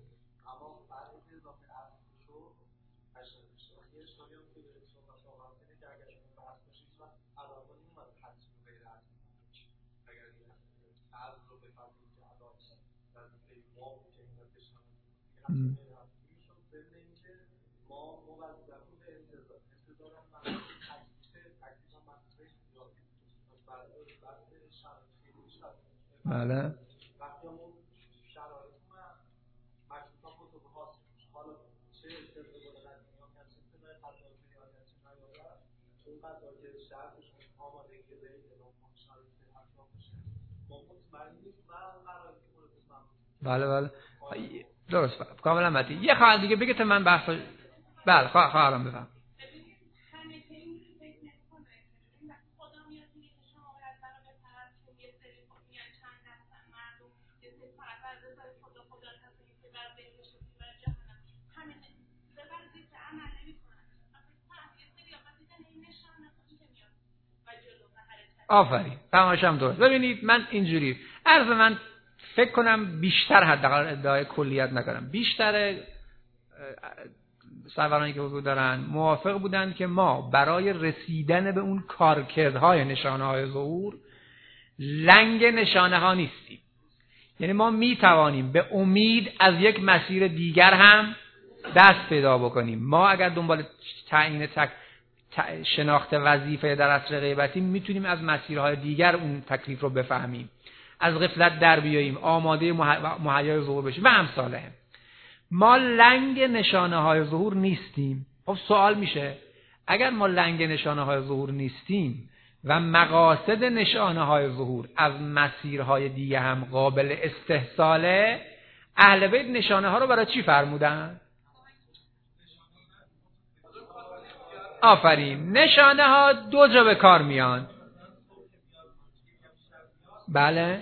بله بله درست کاملا متی. یه خواهر دیگه بگه تا من بحث بله خواهرم بفهم. آفرین، تماشام درست. ببینید من اینجوری عرض من فکر کنم بیشتر حداقل ادعای کلیت نکنم، بیشتر سرورانی که حضور دارن موافق بودن که ما برای رسیدن به اون کارکردهای نشانه های ظهور لنگ نشانه ها نیستیم. یعنی ما می توانیم به امید از یک مسیر دیگر هم دست پیدا بکنیم. ما اگر دنبال تعیین شناخت وظیفه در عصر غیبتی میتونیم از مسیرهای دیگر اون تکلیف رو بفهمیم، از غفلت در بیاییم، آماده مهیای ظهور بشیم و امثاله. ما لنگ نشانه های ظهور نیستیم. خب سوال میشه اگر ما لنگ نشانه های ظهور نیستیم و مقاصد نشانه های ظهور از مسیرهای دیگه هم قابل استحصاله، اهل بیت نشانه ها رو برای چی فرمودن؟ آفرین، نشانه ها دو جا به کار میان. بله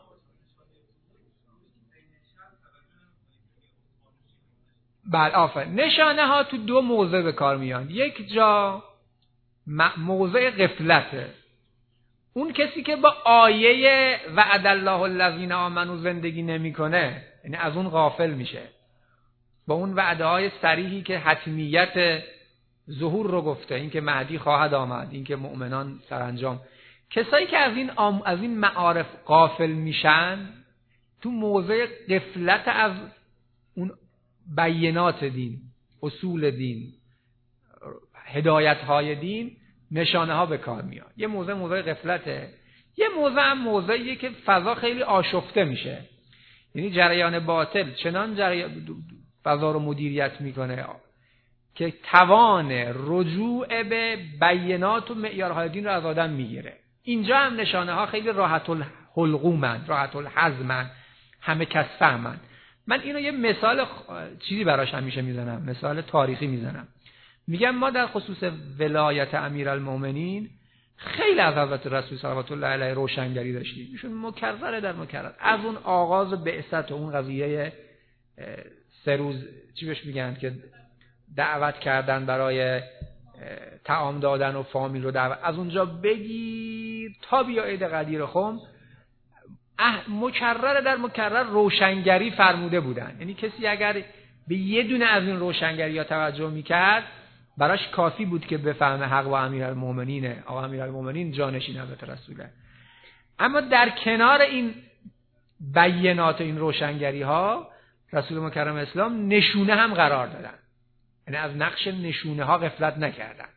بله آفرین، نشانه ها تو دو موضع به کار میان. یک جا موضع غفلته، اون کسی که با آیه وعد الله الذین آمنوا زندگی نمیکنه، یعنی از اون غافل میشه، با اون وعده های صریحی که حتمیت ظهور رو گفته، این که مهدی خواهد آمد، این که مؤمنان سرانجام، کسایی که از این معارف غافل میشن تو موضع غفلت از اون بینات دین، اصول دین، هدایت های دین، نشانه ها به کار میاد. یه موضع غفلته، یه موضع هم موضعیه که فضا خیلی آشفته میشه، یعنی جریان باطل چنان فضا رو مدیریت میکنه که توان رجوع به بینات و معیارهای دین رو از آدم میگیره. اینجا هم نشانه ها خیلی راحت الحلقومن، راحت الهضمن، همه کس فهمن. من اینو یه مثال چیزی براش همیشه میزنم، مثال تاریخی میزنم. میگم ما در خصوص ولایت امیرالمومنین خیلی از حضرت رسول صلوات الله علیه روشنگری داشتیم. ایشون مکرر در مکرر از اون آغاز بعثت و اون قضیه 3 روز چی بهش میگن که دعوت کردن برای طعام دادن و فامیل رو دعوت، از اونجا بگیر تا بیا عید قدیر خم مکرر در مکرر روشنگری فرموده بودن. یعنی کسی اگر به یه دونه از این روشنگری ها توجه میکرد براش کافی بود که بفهمه حق با امیرالمومنینه، آقا امیرالمومنین جانشین حضرت رسوله. اما در کنار این بینات و این روشنگری ها رسول مکرم اسلام نشونه هم قرار دادن، یعنی از نقش نشونه ها غفلت نکردن.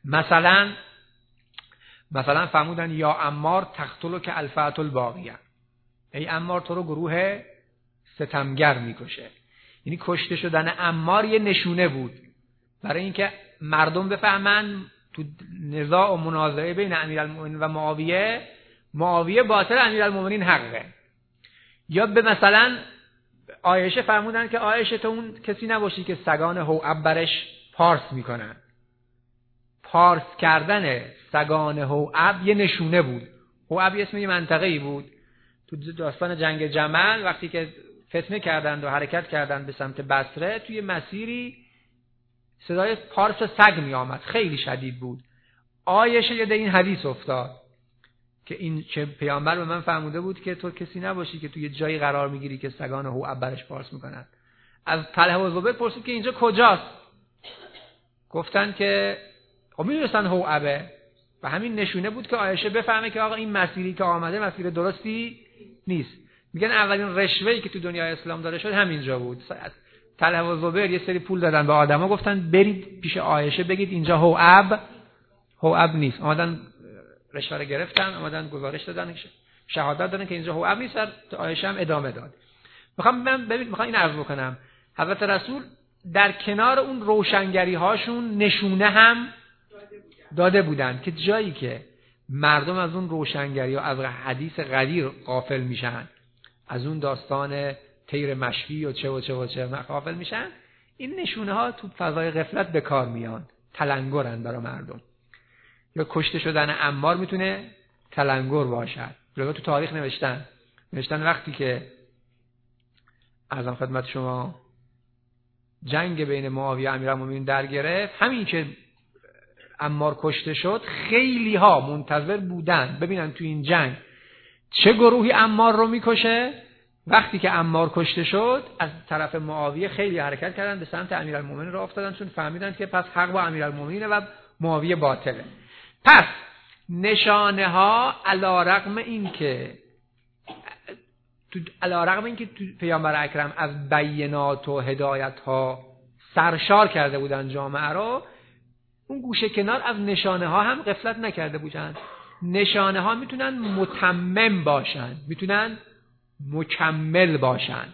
مثلا فرمودن یا عمار تقتلو که الفئة الباغیه، ای عمار تو رو گروه ستمگر میکشه. یعنی کشته شدن عمار یه نشونه بود برای اینکه مردم بفهمن تو نزاع و منازعه بین امیرالمومنین و معاویه باطل، امیرالمومنین حقه. یا به مثلا عایشه فرمودن که عایشه تو اون کسی نباشی که سگان هوعب برش پارس میکنن. پارس کردن سگان هوعب یه نشونه بود. هوعب اسم یه منطقه‌ای بود تو داستان جنگ جمل، وقتی که فتنه کردند و حرکت کردند به سمت بصره، توی مسیری صدای پارس سگ می آمد، خیلی شدید بود. عایشه یاد این حدیث افتاد که این چه پیامبر به من فرموده بود که تو کسی نباشی که توی جایی قرار میگیری که سگان هوعب برش پارس میکنن. از طلحه و زبیر پرسید که اینجا کجاست؟ گفتن که خب میدونستن هوعبه و همین نشونه بود که عایشه بفهمه که آقا این مسیری که آمده مسیر درستی نیست. میگن اولین رشوه‌ای که تو دنیای اسلام داره شد همینجا بود. طلحه و زبیر یه سری پول دادن به آدما، گفتن برید پیش عایشه بگید اینجا هوعب نیست. اومدن رشوه رو گرفتن، اومدن گزارش دادن، شهادت دادن که اینجا هوعب نیست. عایشه هم ادامه داد. میخوام این عرض بکنم حضرت رسول در کنار اون روشنگری هاشون نشونه هم داده بودن که جایی که مردم از اون روشنگری ها از حدیث قدیر غافل میشن، از اون داستان تیر مشفی و چه غافل میشن، این نشونه ها تو فضای غفلت به کار میان، تلنگرن برای مردم. یا کشته شدن عمار میتونه تلنگر باشد. تو تاریخ نوشتن وقتی که ارزم خدمت شما جنگ بین معاویه و امیرالمومنین در گرفت، همین که عمار کشته شد خیلی ها منتظر بودن ببینن تو این جنگ چه گروهی عمار رو میکشه. وقتی که عمار کشته شد از طرف معاویه خیلی حرکت کردن به سمت امیرالمومنین راه افتادن، چون فهمیدن که پس حق با امیرالمومنینه و معاویه باطله. پس نشانه ها علیرغم اینکه تو پیامبر اکرم از بینات و هدایت ها سرشار کرده بودن جامعه رو، اون گوشه کنار از نشانه ها هم غفلت نکرده بودن. نشانه ها میتونن متمم باشن، میتونن مکمل باشن.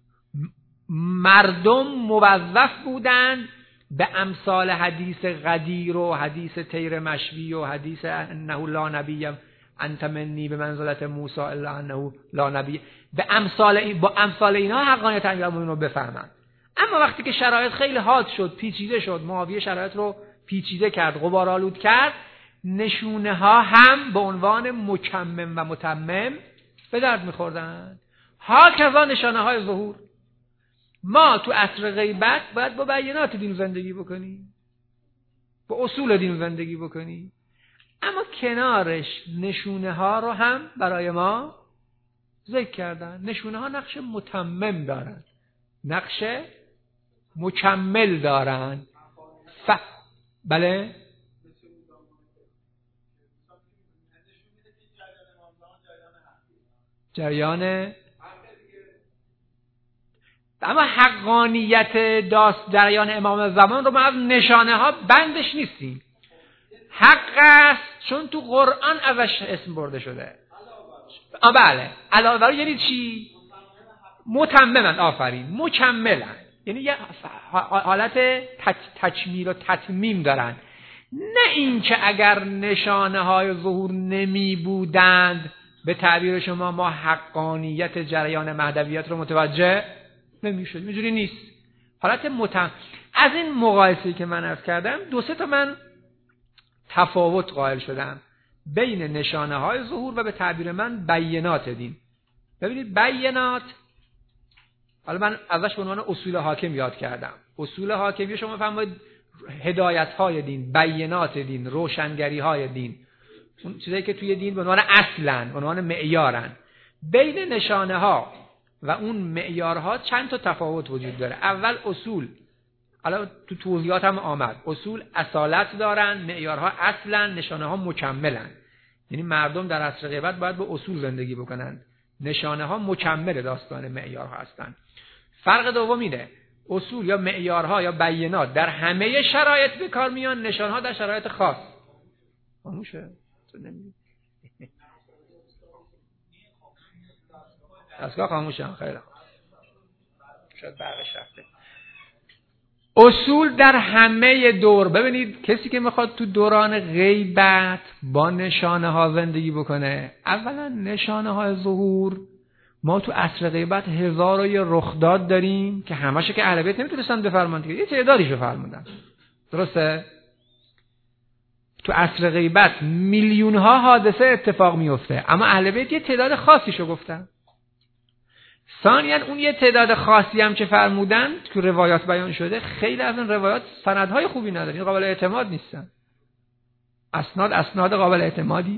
مردم موظف بودن به امثال حدیث غدیر و حدیث طیر مشوی و حدیث انه لا نبی انت منی به منزلت موسی الا انه لا نبی، با امثال اینها حقانیت امیرالمومنین رو بفهمن. اما وقتی که شرایط خیلی حاد شد، پیچیده شد، معاویه شرایط رو پیچیده کرد، غبارآلود کرد، نشونه ها هم به عنوان مکمم و متمم به درد میخوردن. هاکذا نشانه های ظهور. ما تو عصر غیبت باید با بینات دین زندگی بکنیم، با اصول دین زندگی بکنیم، اما کنارش نشونه ها رو هم برای ما ذکر کردن. نشونه ها نقش متمم دارن، نقش مکمل دارن. بله جریان، اما حقانیت جریان امام زمان رو ما از نشانه ها بندش نیستیم. حق است چون تو قرآن ازش اسم برده شده. بله علاوه یعنی چی؟ متممن، آفرین، مکملن، یعنی یه حالت تکمیل و تتمیم دارن. نه اینکه اگر نشانه های ظهور نمی بودند به تعبیر شما ما حقانیت جریان مهدویت رو متوجه نمی شدیم. اینجوری نیست. حالت از این مقایسه‌ای که من عرض کردم 2-3 تا من تفاوت قائل شدم بین نشانه های ظهور و به تعبیر من بینات دین. ببینید بینات، حالا من ازش به عنوان اصول حاکم یاد کردم. اصول حاکمی شما فهمید هدایت های دین، بینات دین، روشنگری های دین، اون چیزایی که توی دین به عنوان اصلن، به عنوان معیارن. بین نشانه ها و اون معیارها چند تا تفاوت وجود داره. اول اصول، حالا تو توضیحات هم آمد، اصول اصالت دارن، معیارها اصلن، نشانه ها مکملن. یعنی مردم در عصر غیبت باید به اصول زندگی بکنن، نشانه ها مکمل داستان معیارها هستن. فرق دوم اینه، اصول یا معیارها یا بینات در همه شرایط به کار میان، نشانه ها در شرایط خاص. خاموشه تو نمی‌بینی دستگاه خاموشه. خیلی شاید برقش رفته. اصول در همه دور. ببینید کسی که میخواد تو دوران غیبت با نشانه ها زندگی بکنه، اولا نشانه های ظهور، ما تو عصر غیبت 1000 رخداد داریم که همه‌شو که اهل بیت نمیتونستن بفرمایند، یه تعدادیشو فرمودن. درسته؟ تو عصر غیبت میلیون ها حادثه اتفاق میفته، اما اهل بیت یه تعداد خاصیشو گفتن. ثانیاً اون یه تعداد خاصی هم که فرمودن تو روایات بیان شده، خیلی از این روایات سندهای خوبی ندارن، قابل اعتماد نیستن. اسناد قابل اعتمادی.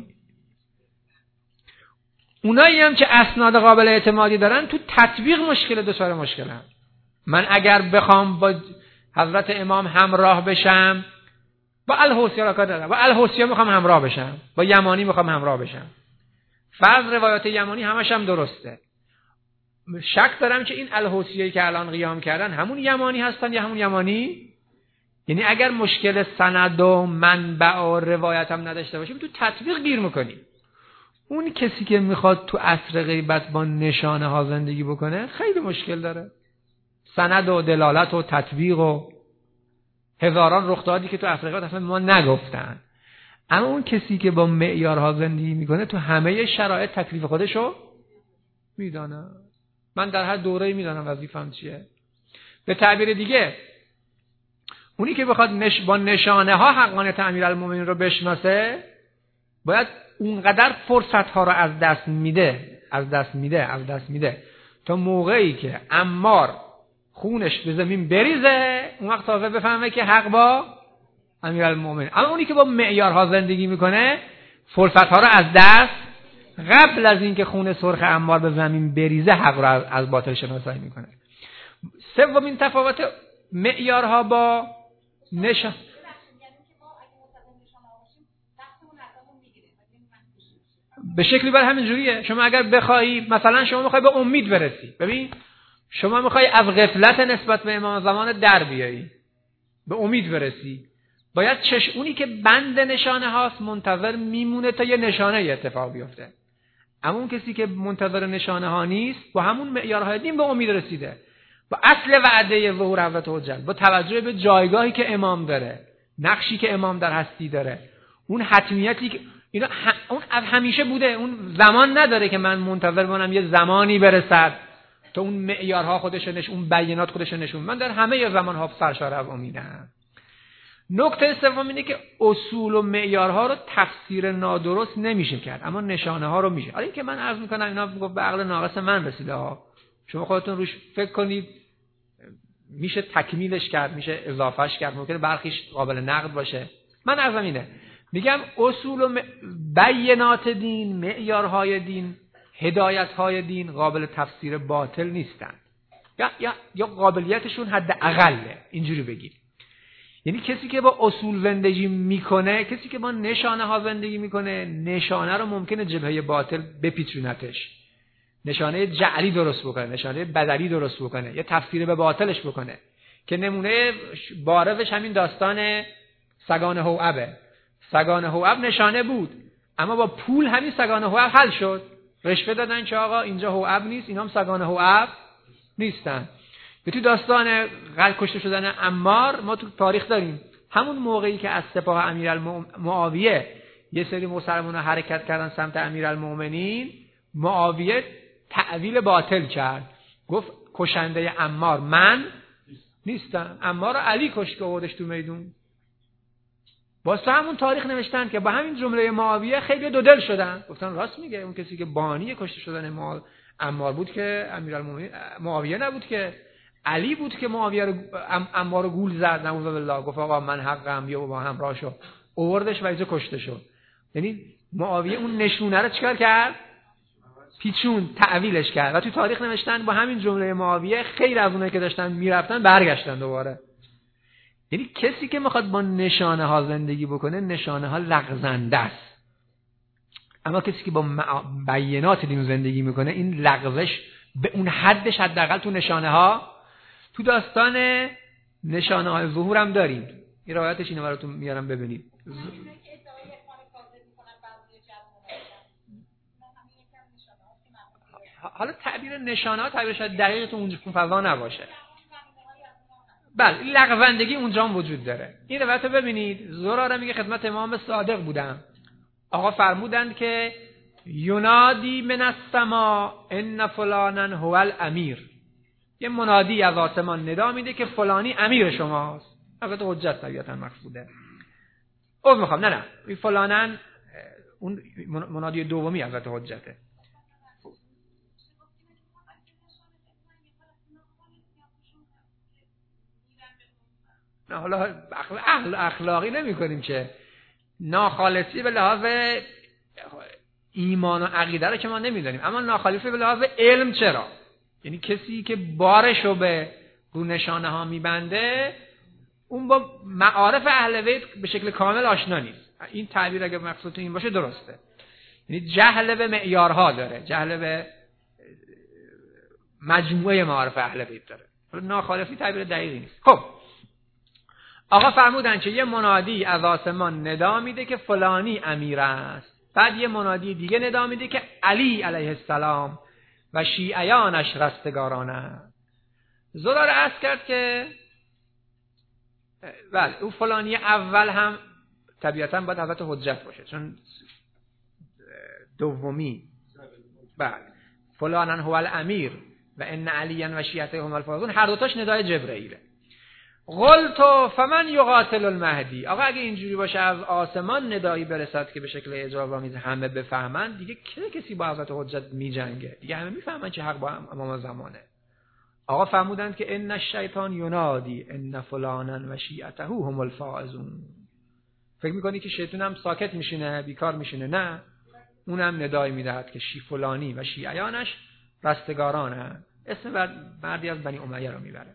اونایی هم که اسناد قابل اعتمادی دارن تو تطبیق دچار مشکلن. من اگر بخوام با حضرت امام همراه بشم، با الحوسی را کار دارم، با الحوسی میخوام همراه بشم، با یمانی میخوام همراه بشم، فرض روایات یمانی همش هم درسته، شک دارم که این الحوسیایی که الان قیام کردن همون یمانی هستن یا همون یمانی. یعنی اگر مشکل سند و منبع و روایت هم نداشته باشیم تو تطبیق گیر میکنیم. اون کسی که میخواد تو عصر غیبت با نشانه ها زندگی بکنه خیلی مشکل داره. سند و دلالت و تطبیق و هزاران رخدادی که تو عصر غیبت اصلا ما نگفتن. اما اون کسی که با معیارها زندگی میکنه تو همه شرایط تکلیف خودشو میدانه. من در هر دوره‌ای میدانم وظیفه‌ام چیه. به تعبیر دیگه اونی که بخواد با نشانه ها حقانیت امیرالمومنین رو بشناسه، باید اونقدر فرصت ها رو از دست میده تا موقعی که عمار خونش به زمین بریزه، اون وقت تازه بفهمه که حق با امیرالمومنین. اما اونی که با معیارها زندگی میکنه فرصتها رو از دست قبل از اینکه خون سرخ عمار به زمین بریزه حق رو از باطل شناسایی میکنه. سومین تفاوت معیارها با نشان به شکلی بر همین جوریه. شما اگر بخوایی مثلا شما میخوای به امید برسی، ببین شما میخوای از غفلت نسبت به امام زمان در بیایی به امید برسی، باید اونی که بند نشانه هاست منتظر میمونه تا یه نشانه اتفاق بیفته. اما اون کسی که منتظر نشانه ها نیست با همون معیارهای دین به امید رسیده، با اصل وعده ظهور حضرت حجت، با توجه به جایگاهی که امام داره، نقشی که امام در هستی داره، اون حتمیتی که اینا اون از همیشه بوده، اون زمان نداره که من منتظر بمونم یه زمانی برسد تا اون معیارها خودش اون بیانات خودش نشون. من در همه زمان‌ها سرشار از امیدم. نکته سوم اینه که اصول و معیارها رو تفسیر نادرست نمیشه کرد، اما نشانه ها رو میشه. حالا اینکه من عرض میکنم اینا به عقل ناقص من رسیده ها، شما خودتون روش فکر کنید، میشه تکمیلش کرد، میشه اضافهش کرد، ممکنه برخیش قابل نقد باشه. من عرضم اینه، میگم اصول و بیانات دین، معیارهای دین، هدایت‌های دین قابل تفسیر باطل نیستند، یا قابلیتشون حد اقله. اینجوری بگید، یعنی کسی که با اصول زندگی میکنه، کسی که با نشانه ها زندگی میکنه، نشانه رو ممکنه جبهه باطل بپیچونتش، نشانه جعلی درست بکنه، نشانه بدلی درست بکنه، یا تفسیر به باطلش بکنه. که نمونه بارزش همین داستان سگان هوعبه. سگان هوعب نشانه بود، اما با پول همین سگان هوعب حل شد. رشوه دادن که آقا اینجا هوعب نیست، اینا هم سگان هوعب نیستن. به تو داستان کشته شدن عمار ما تو تاریخ داریم، همون موقعی که از سپاه امیرالمعاویه یه سری مسلمان‌ها حرکت کردن سمت امیرالمومنین، معاویه تعویل باطل کرد، گفت کشنده عمار من نیستم، عمار رو علی کشت که آوردش تو میدون. واسه همون تاریخ نوشتن که با همین جمله معاویه خیلی دو دل شدن، گفتن راست میگه، اون کسی که بانی کشته شدن عمار بود که امیرالمومنین معاویه نبود، که علی بود که معاویه رو عمار رو گول زد، نعوذ بالله، گفت آقا من حقم، یا با هم راه شو، آوردش و اینجا کشته شد. یعنی معاویه اون نشونه رو چیکار کرد؟ پیچون، تعویلش کرد. و تو تاریخ نوشتن با همین جمله معاویه خیر از اونایی که داشتن میرفتن برگشتن دوباره. یعنی کسی که میخواد با نشانه ها زندگی بکنه، نشانه ها لغزنده است. اما کسی که با بیانات دین زندگی میکنه، این لغزش به اون حدش حداقل تو نشانه ها، تو داستان نشانه های ظهور هم داریم. این روایتش اینو براتون میارم ببینید. حالا تعبیر نشانه ها تعبیر شاید دقیق تو اون فضا نباشه. بله، این لغزندگی اونجا هم وجود داره. این روایت رو ببینید. زراره میگه خدمت امام صادق بودم، آقا فرمودند که ینادی من السما ان فلانا هو الامیر. یه منادی از آسمان ندا میده که فلانی امیر شماست. البته حجت طبیعتا مقصوده. میخوام نه این فلانا اون منادی دومی البته حجته. نه حالا اخلاقی نمی کنیم که ناخالصی به لحاظ ایمان و عقیده رو که ما نمیدونیم، اما ناخالصی به لحاظ علم چرا؟ یعنی کسی که بارشو به رو نشانه ها میبنده، اون با معارف اهل بیت به شکل کامل آشنا نیست. این تعبیر اگه مقصود این باشه درسته. یعنی جهل به معیارها داره، جهل به مجموعه معارف اهل بیت داره. ناخالصی تعبیر دقیقی نیست. خب آقا فرمودن که یه منادی از آسمان ندا میده که فلانی امیر است. بعد یه منادی دیگه ندا میده که علی علیه السلام و شیعیانش رستگارانه. زراره عرض کرد که بله اون فلانی اول هم طبیعتا باید حضرت حجت باشه، چون دومی بله فلانا هو الامیر و ان علیان و شیعته هم الفائزون، هر دوتاش ندای جبرئیله. قلت فمن یقاتل المهدی. آقا اگه اینجوری باشه از آسمان ندایی برسد که به شکل اجاب‌آمیز همه بفهمن، دیگه کسی با حضرت حجت میجنگه؟ دیگه همه میفهمن چه حق با امام زمانه. آقا فرمودند که ان الشیطان ینادی ان فلانا و شیعته هم الفائزون. فکر میکنی که شیطان هم ساکت میشینه، بیکار میشینه؟ نه، اونم ندای میدهد که فلانی و شیعیانش رستگارانه. اسم مردی از بنی امیه رو میبره.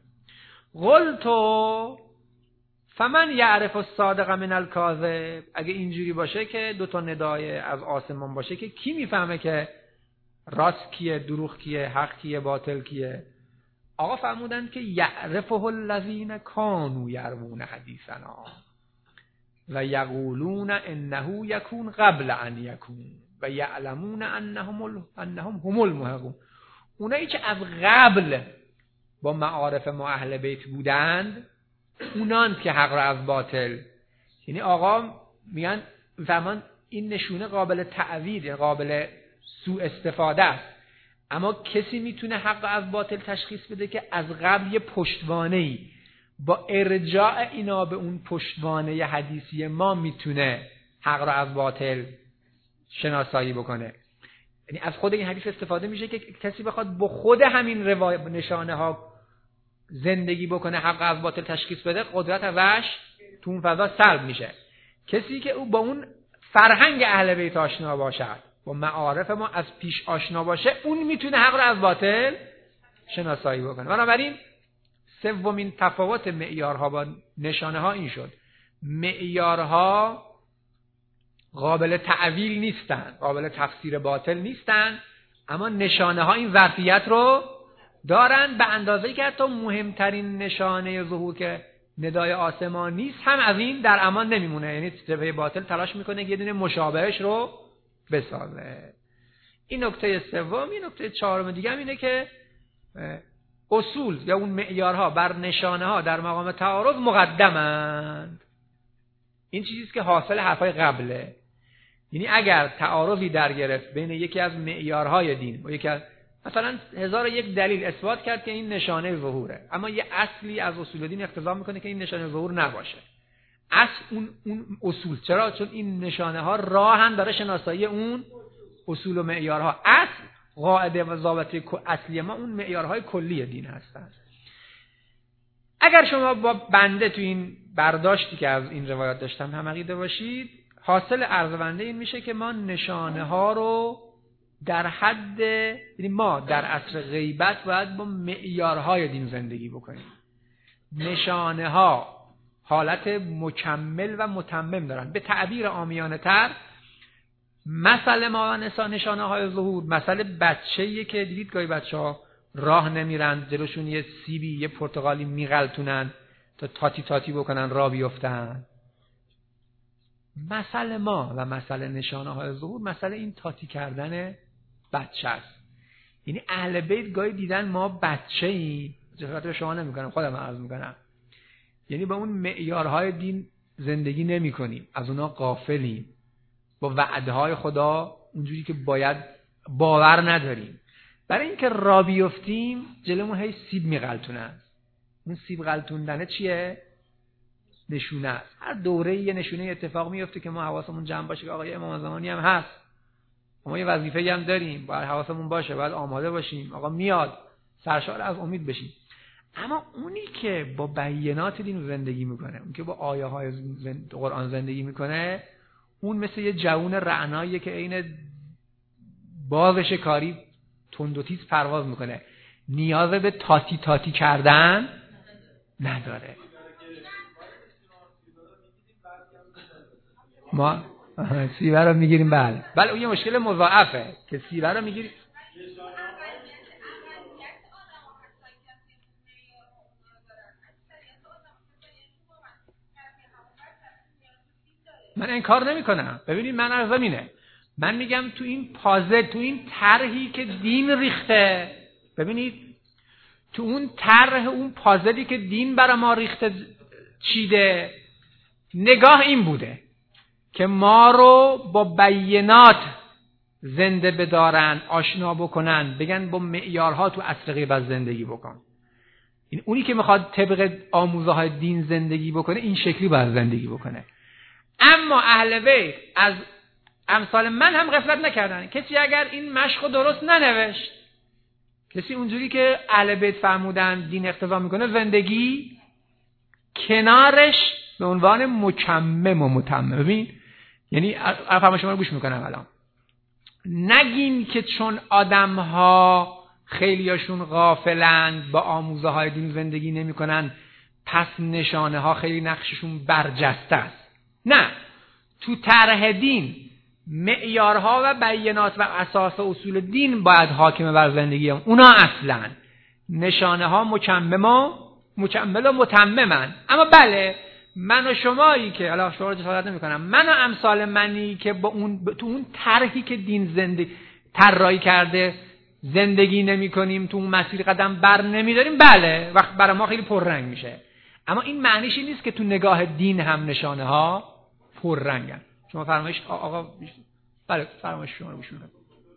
قلتو فمن یعرف الصادق من الکاذب. اگه اینجوری باشه که دو تا ندای از آسمان باشه که کی میفهمه که راست کیه، دروغ کیه، حق کیه، باطل کیه؟ آقا فرمودند که یعرفه الذین کانوا یروون حدیثنا و یقولون انه یکون قبل ان یکون و یعلمون انهم هم المحقون. اونایی که از قبل با معارف ما اهل بیت بودند، اونان که حق را از باطل. یعنی آقا میگن فرمان این نشونه قابل تعویض، قابل سوء استفاده است، اما کسی میتونه حق از باطل تشخیص بده که از قبل یه پشتوانه‌ای با ارجاع اینا به اون پشتوانه حدیثی ما میتونه حق را از باطل شناسایی بکنه. یعنی از خود این حدیث استفاده میشه که کسی بخواد با خود همین نشانه ها زندگی بکنه، حق از باطل تشخیص بده، قدرت ازش تو اون فضا سلب میشه. کسی که او با اون فرهنگ اهل بیت آشنا باشد، با معارف ما از پیش آشنا باشه، اون میتونه حق را از باطل شناسایی بکنه. بنابراین سومین تفاوت معیارها با نشانه ها این شد: معیارها قابل تعویل نیستن، قابل تفسیر باطل نیستن، اما نشانه ها این ظرفیت رو دارن، به اندازه‌ای که حتی مهمترین نشانه ظهور که ندای آسمان نیست هم از این در امان نمیمونه. یعنی جبهه باطل تلاش میکنه که یه دونه مشابهش رو بسازه. این نکته سوم. این نکته چهارم دیگه هم اینه که اصول یا اون معیارها بر نشانه ها در مقام تعارض مقدمند. این چیزیست که حاصل حرفای قبله. یعنی اگر تعارضی در گرفت بین یکی از معیارهای دین و یکی از مثلا 1001 دلیل اثبات کرد که این نشانه ظهوره، اما یه اصلی از اصول دین اقتضا میکنه که این نشانه ظهور نباشه. اون اصول، چرا؟ چون این نشانه ها راهن داره شناسایی اون اصول و معیارها. اصل، قاعده و ضابطه اصلی ما اون معیارهای کلی دین هستن. اگر شما با بنده تو این برداشتی که از این روایات داشتم هم عقیده باشید، حاصل عرض بنده این میشه که ما نشانه ها رو در حد، یعنی ما در عصر غیبت باید با معیارهای دین زندگی بکنیم. نشانه ها حالت مکمل و متمم دارن. به تعبیر عامیانه تر، مثل ما نشانه های ظهور مثل بچه‌ایه که دیدید گاهی بچه‌ها راه نمیرن، جلوشون یه سیبی یه پرتقالی میغلطونن تا تاتی تاتی بکنن راه بیفتن. مثل ما و مثل نشانه های ظهور مثل این تاتی کردن بچه است. یعنی اهل بیت گاهی دیدن ما بچه‌ای، جفت به شما نمیکنم، خودم عرض میکنم، یعنی با اون معیارهای دین زندگی نمی کنیم، از اونا غافلیم، با وعدهای خدا اونجوری که باید باور نداریم. برای اینکه راه بیفتیم جلومون هی سیب میغلطونن. اون سیب غلطوندنه چیه؟ نشونه است. هر دوره یه نشونه اتفاق میفته که ما حواسمون جمع باشه که آقا یه امام زمانی هم هست، ما یه وظیفه‌ای هم داریم، باید حواسمون باشه، باید آماده باشیم، آقا میاد، سرشار از امید بشیم. اما اونی که با بینات دین زندگی میکنه، اون که با آیه های قرآن زندگی میکنه، اون مثل یه جوون رعناییه که عین باز شکاری تند و تیز پرواز میکنه، نیاز به تاتی تاتی کردن نداره. ما سیبه رو میگیریم، بله اون یه مشکل مضاعفه که سیبه رو میگیریم. من انکار نمی کنم. ببینید من از زمینه، من میگم تو این پازل، تو این طرحی که دین ریخته، ببینید تو اون طرح، اون پازلی که دین برای ما ریخته چیده، نگاه این بوده که ما رو با بینات زنده بدارن، آشنا بکنن، بگن با معیارها تو عصر غیبت زندگی بکن. این اونی که میخواد طبق آموزه های دین زندگی بکنه این شکلی باید زندگی بکنه. اما اهل بیت از امثال من هم غفلت نکردن. کسی اگر این مشق درست ننوشت، کسی اونجوری که اهل بیت فرمودن دین اقتضا میکنه زندگی کنارش به عنوان مکمم و متمم. ببین یعنی فرما شما رو گوش میکنم الان. نگین که چون آدم‌ها خیلیاشون غافلند با آموزه های دین زندگی نمیکنن پس نشانه ها خیلی نقششون برجسته است. نه، تو طرح دین معیارها و بیانات و اساس اصول دین باید حاکم بر زندگی هم. اونا اصلا نشانه ها مکمل و متممن. اما بله من و شمایی که حالا شما رو جسارت نمی کنم، من و امثال منی که با تو اون طرحی که دین زندگی طراحی کرده زندگی نمی کنیم، تو اون مسیر قدم بر نمی داریم، بله وقت برای ما خیلی پررنگ میشه. اما این معنیش این نیست که تو نگاه دین هم نشانه ها پررنگن. شما فرمایش آقا بله فرمایش شما رو گوش میدم.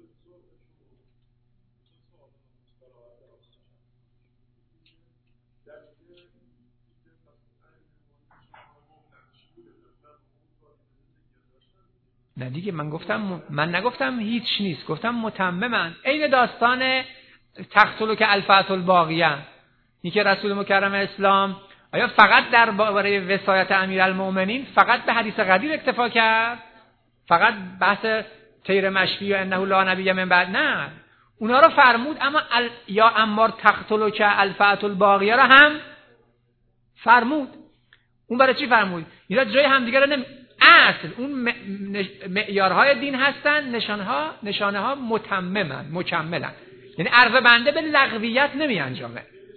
نه دیگه من نگفتم هیچ نیست، گفتم متممن. عین داستان تقتلک الفئة الباغیه، این که رسول مکرم اسلام آیا فقط درباره وصایت امیرالمؤمنین فقط به حدیث قدیر اکتفا کرد؟ فقط بحث طیر مشفی و انه لا نبی من بعد؟ نه، اونا رو فرمود. اما یا عمار تقتلک الفئة الباغیه رو هم فرمود. اون برای چی فرمود؟ اینا جای همدیگه رو اصل اون معیارهای دین هستن، نشانه ها متممن، مکملن. یعنی عرض بنده به لغویت نمی انجامه.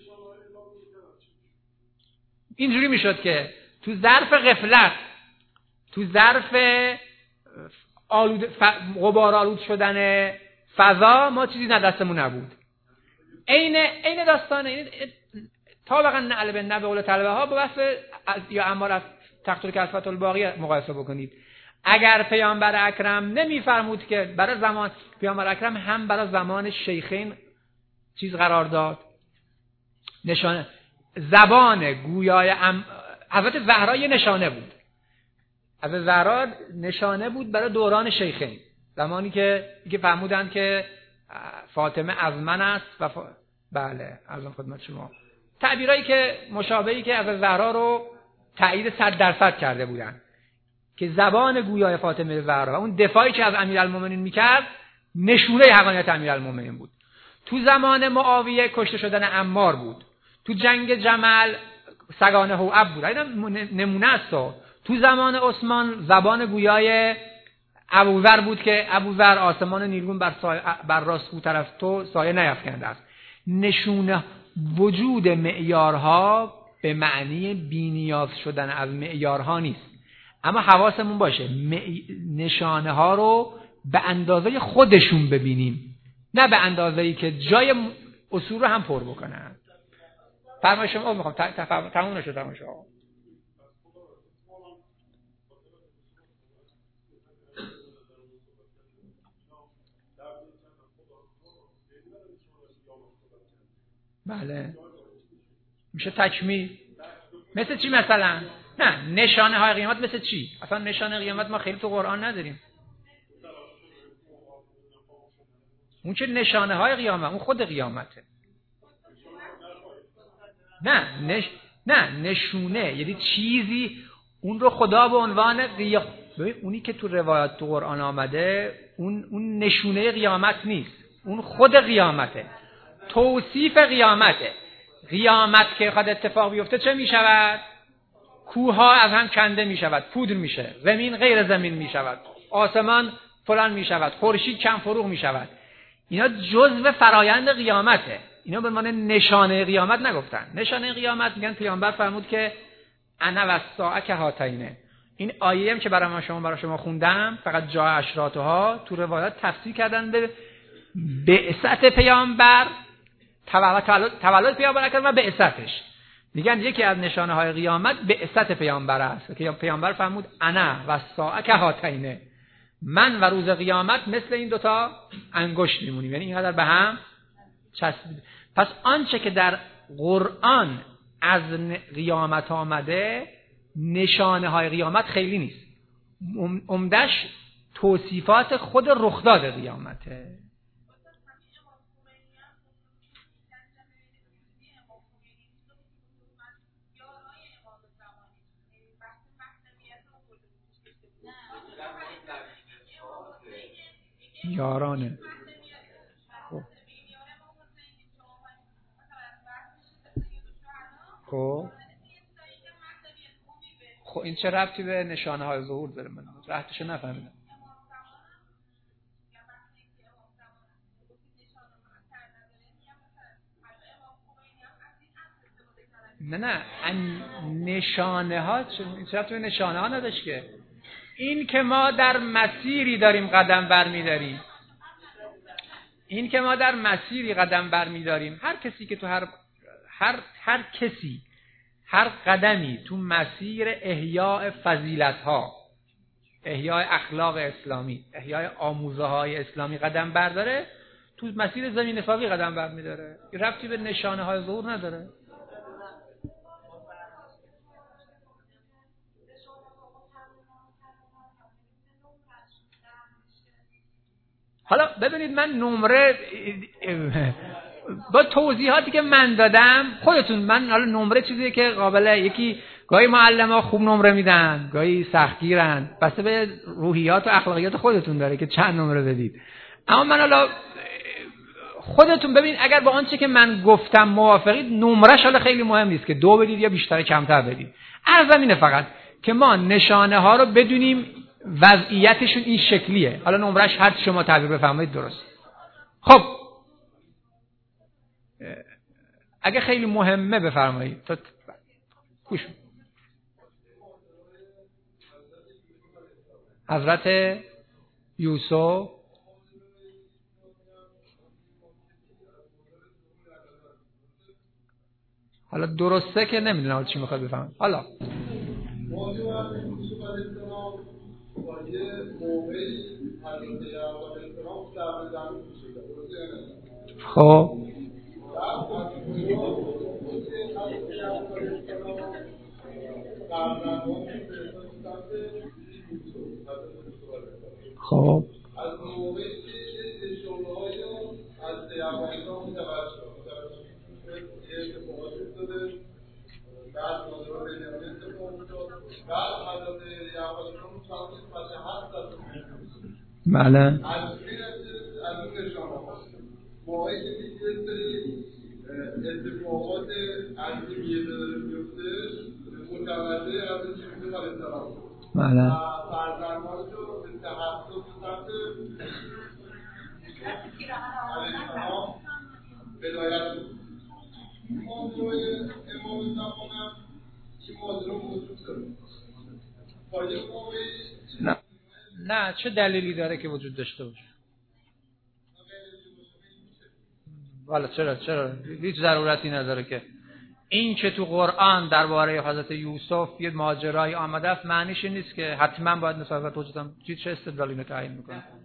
اینجوری میشد که تو ظرف غفلت، تو ظرف غبار آلود شدن فضا ما چیزی نه دستمون نبود. عین داستان این طابقا نعل به نبی قول طلبه ها با وصف یا امار تقتلک الفئة الباغیه مقایسه بکنید. اگر پیامبر اکرم نمیفرمود که برای زمان پیامبر اکرم هم برای زمان شیخین چیز قرار داد، نشانه زبان گویای حضرت زهرا یه نشانه بود. حضرت زهرا نشانه بود برای دوران شیخین، زمانی که فرمودند که فاطمه از من است و بله عرضم خدمت شما تعبیرایی که مشابهی که حضرت زهرا رو تایید 100% کرده بودن که زبان گویای فاطمه زهرا و اون دفاعی که از امیرالمومنین میکرد نشونه حقانیت امیرالمومنین بود. تو زمان معاویه کشته شدن عمار بود. تو جنگ جمل سگان هوعب بود. این نمونه است. تو زمان عثمان زبان گویای ابوذر بود که ابوذر آسمان نیلگون بر راست او طرف تو سایه نیفکنده است. نشونه وجود معیارها به معنی بی‌نیاز شدن از معیارها نیست. اما حواسمون باشه نشانه ها رو به اندازه خودشون ببینیم، نه به اندازه‌ای که جای اصول رو هم پر بکنن. فرمایش شما میخوام تموم نشد تموم شد. بله میشه تکمیل. مثل چی مثلا؟ نه نشانه های قیامت مثل چی؟ اصلا نشانه قیامت ما خیلی تو قرآن نداریم. اون که نشانه های قیامت اون خود قیامته. نه نشونه یعنی چیزی اون رو خدا به عنوان ببین اونی که تو روایات تو قرآن آمده اون نشونه قیامت نیست، اون خود قیامته، توصیف قیامته. قیامت که خود اتفاق بیفته چه می شود؟ کوها از هم کنده می شود، پودر می شه، زمین غیر زمین می شود، آسمان فلان می شود، خورشید کم فروغ می شود. اینا جزء فرایند قیامته. اینا به معنی نشانه قیامت نگفتن. نشانه قیامت میگن پیامبر فرمود که انا والساعه کهاتینه. این آیه هم که برای شما خوندم فقط جا اشراطها تو روایات تفسیر کردن به بعثت پیامبر، تولد پیامبر اکرم و بعثتش. میگن یکی از نشانه های قیامت بعثت پیامبر است که پیامبر فرمود انا والساعه کهاتینه، من و روز قیامت مثل این دوتا انگشت میمونیم، یعنی اینقدر به هم چسبیده. پس آنچه که در قرآن از قیامت آمده نشانه های قیامت خیلی نیست، عمدش توصیفات خود رخداد قیامته. یارانه. خب این چه ربطی به نشانه های ظهور داره؟ من ربطشو نفهمیدم. نه نشانه ها چه ربطی به نشانه ها نداشت که. این که ما در مسیری داریم قدم برمیداریم، این که ما در مسیری قدم برمیداریم، هر کسی که تو هر کسی هر قدمی تو مسیر احیاء فضیلت‌ها، احیاء اخلاق اسلامی، احیاء آموزه‌های اسلامی قدم برداره، تو مسیر زمین فاقی قدم برمیداره. ربطی به نشانه های ظهور نداره. حالا ببینید من نمره با توضیحاتی که من دادم خودتون، من حالا نمره چیزیه که قابله، یکی گاهی معلم‌ها خوب نمره میدن، گاهی سختگیرن، بسته به روحیات و اخلاقیات خودتون داره که چند نمره بدید. اما من حالا خودتون ببین اگر با آنچه که من گفتم موافقید، نمرش حالا خیلی مهم نیست که 2 بدید یا بیشتر کمتر بدید. عرضم اینه فقط که ما نشانه ها رو بدونیم وضعیتشون این شکلیه. حالا نمرش هر شما تعبیر بفرمایید درست. خب اگه خیلی مهمه بفرمایید تا گوش. حضرت یوسف حالا درسته که نمیدونم چی میخواد بفهمم. حالا خب خب بله اتفاقات عظیمیه داره میفته متوجه از چیزی علیه السلام بله فرزندانش رو به تحسس سمت علیه السلام بدایت بود. موضوع امام زمان هم این موضوع موجود داره. پایه موضوعی نه چه دلیلی داره که وجود داشته باشه؟ والا چرا هیچ ضرورتی نداره که این که تو قرآن درباره حضرت یوسف یه ماجرایی آمده است معنیش نیست که حتما باید نسبت وجودم چه استدلالی رو تعیین میکنه. ماجرای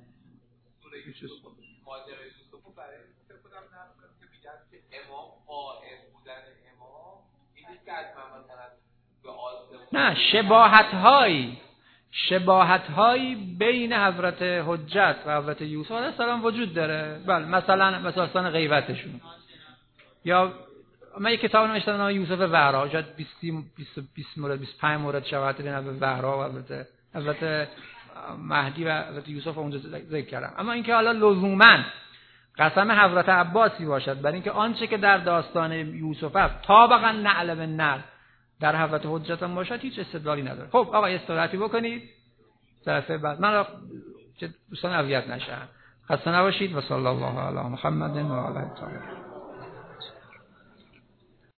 یوسف رو برای خودم نمی‌کنم که میگن که امام قائم بودن امام این نیست که حتما مثلا به آسمون نه شباهت‌هایی بین حضرت حجت و حضرت یوسف علیه السلام وجود داره. بله مثلا داستان غیبتشون، یا من یک کتاب نوشتم نام یوسف وهرا، شاید 20 مورد 25 مورد شباهت بین حضرت وهرا و حضرت مهدی و حضرت یوسف اونجا ذکر کردم. اما اینکه حالا لزوما قسم حضرت عباسی باشد برای اینکه آنچه که در داستان یوسف است طابقا نعل به نعل در حضرت حجت هم باشد هیچ استدلالی نداره. خب آقا استراحتی بکنید، جلسه بعد من را دوستان اذیت نشن. خسته نباشید و صلی الله علی محمد و علیه و